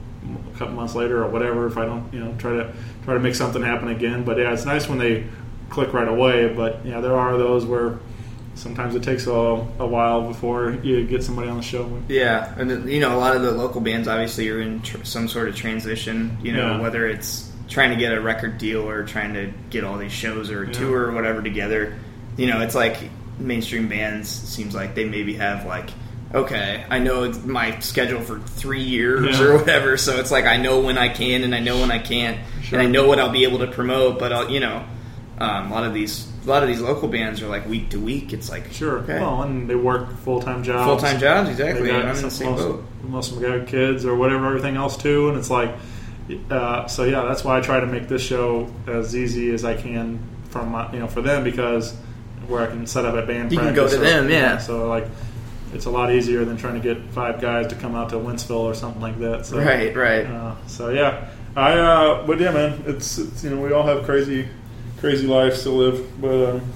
a couple months later or whatever, if I don't, you know, try to try to make something happen again. But yeah, it's nice when they click right away. But yeah, there are those where sometimes it takes a, a while before you get somebody on the show. Yeah, and you know, a lot of the local bands obviously are in tr- some sort of transition. You know, Yeah. whether it's trying to get a record deal or trying to get all these shows or a Yeah. tour or whatever together. You know, it's like mainstream bands seems like they maybe have like, okay, I know it's my schedule for three years Yeah. or whatever, so it's like I know when I can and I know when I can't, Sure. and I know what I'll be able to promote. But I'll, you know, um, a lot of these a lot of these local bands are like week to week. It's like Sure. okay. Well, and they work full time jobs. full time jobs, They exactly. got I'm in the some- same most, boat. most of them got kids or whatever, everything else too, and it's like, uh, so yeah, that's why I try to make this show as easy as I can from my, you know, for them, because where I can set up a band. You can go practice to or- them, yeah. So like, it's a lot easier than trying to get five guys to come out to Wentzville or something like that. So, Right, right. Uh, so yeah, I. Uh, but yeah, man, it's, it's you know, we all have crazy, crazy lives to live, but. Um,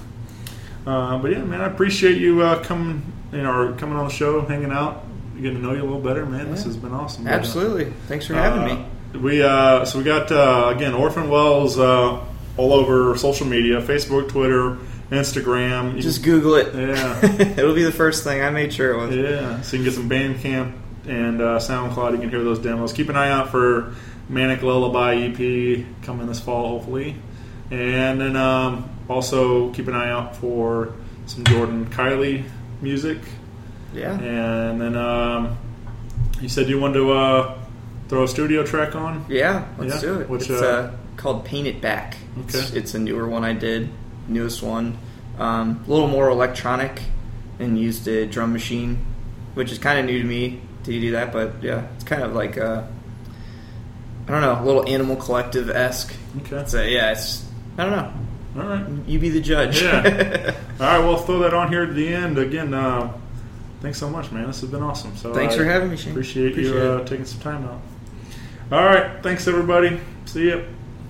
Uh, but yeah, man, I appreciate you uh, coming, you know, or coming on the show, hanging out, getting to know you a little better, man. This Yeah. has been awesome. Absolutely. Thanks for having Uh, me. We uh, so we got uh, again Orphan Wells uh, all over social media: Facebook, Twitter, Instagram. You Just Google it. Yeah. It'll be the first thing. I made sure it was. yeah, so you can get some Bandcamp and uh, SoundCloud. You can hear those demos. Keep an eye out for Manic Lullaby E P coming this fall, hopefully. And then um, also keep an eye out for some Jordan Kiley music. Yeah. And then um, you said you wanted to uh, throw a studio track on? Yeah, let's Yeah? do it. Which, it's uh, uh, called Paint It Back. It's, Okay. it's a newer one I did, newest one. Um, a little more electronic and used a drum machine, which is kind of new to me to do that, but yeah, it's kind of like a, I don't know, a little Animal Collective-esque. Okay. It's a, yeah, it's, I don't know. All right. You be the judge. Yeah. All right, we'll throw that on here at the end. Again, uh, thanks so much, man. This has been awesome. So Thanks I for having me, Shane. Appreciate, Appreciate you uh, it. taking some time out. All right. Thanks, everybody. See ya.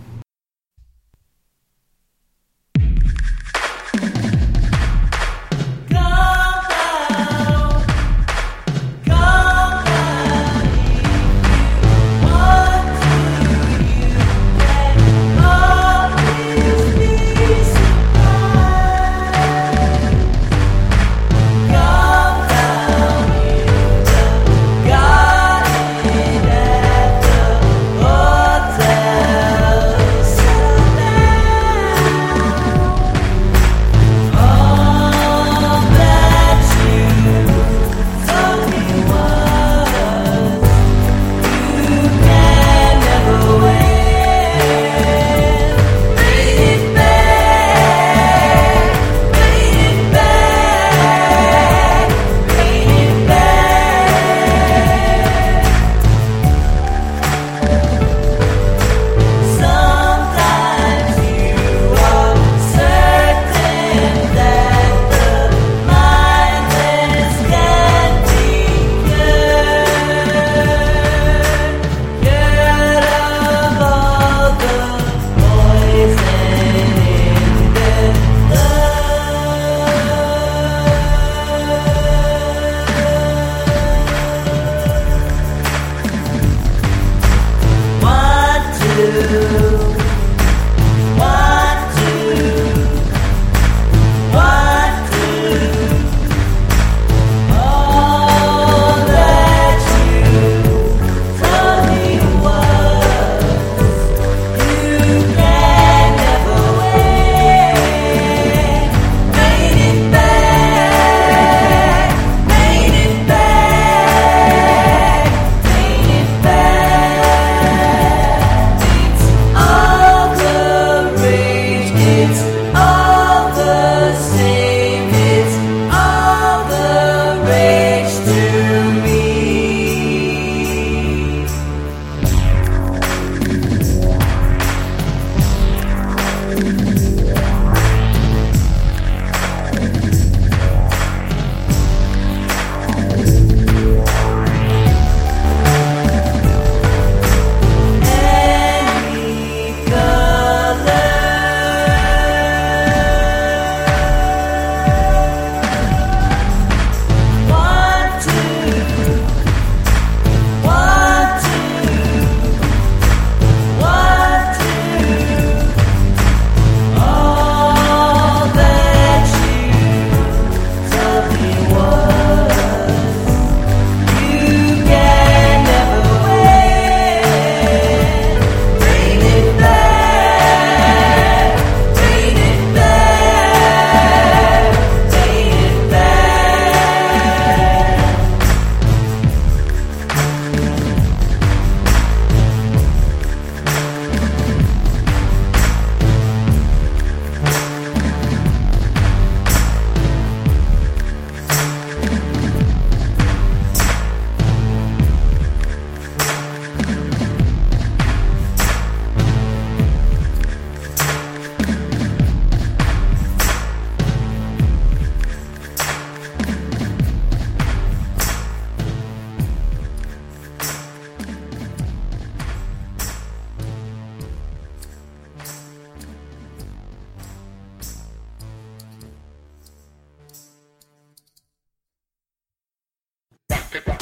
People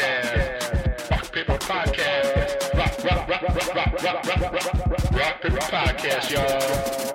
Podcast. People Podcast. Rock, rock, rock, rock, rock, rock, rock, rock, rock, rock, People Podcast, y'all.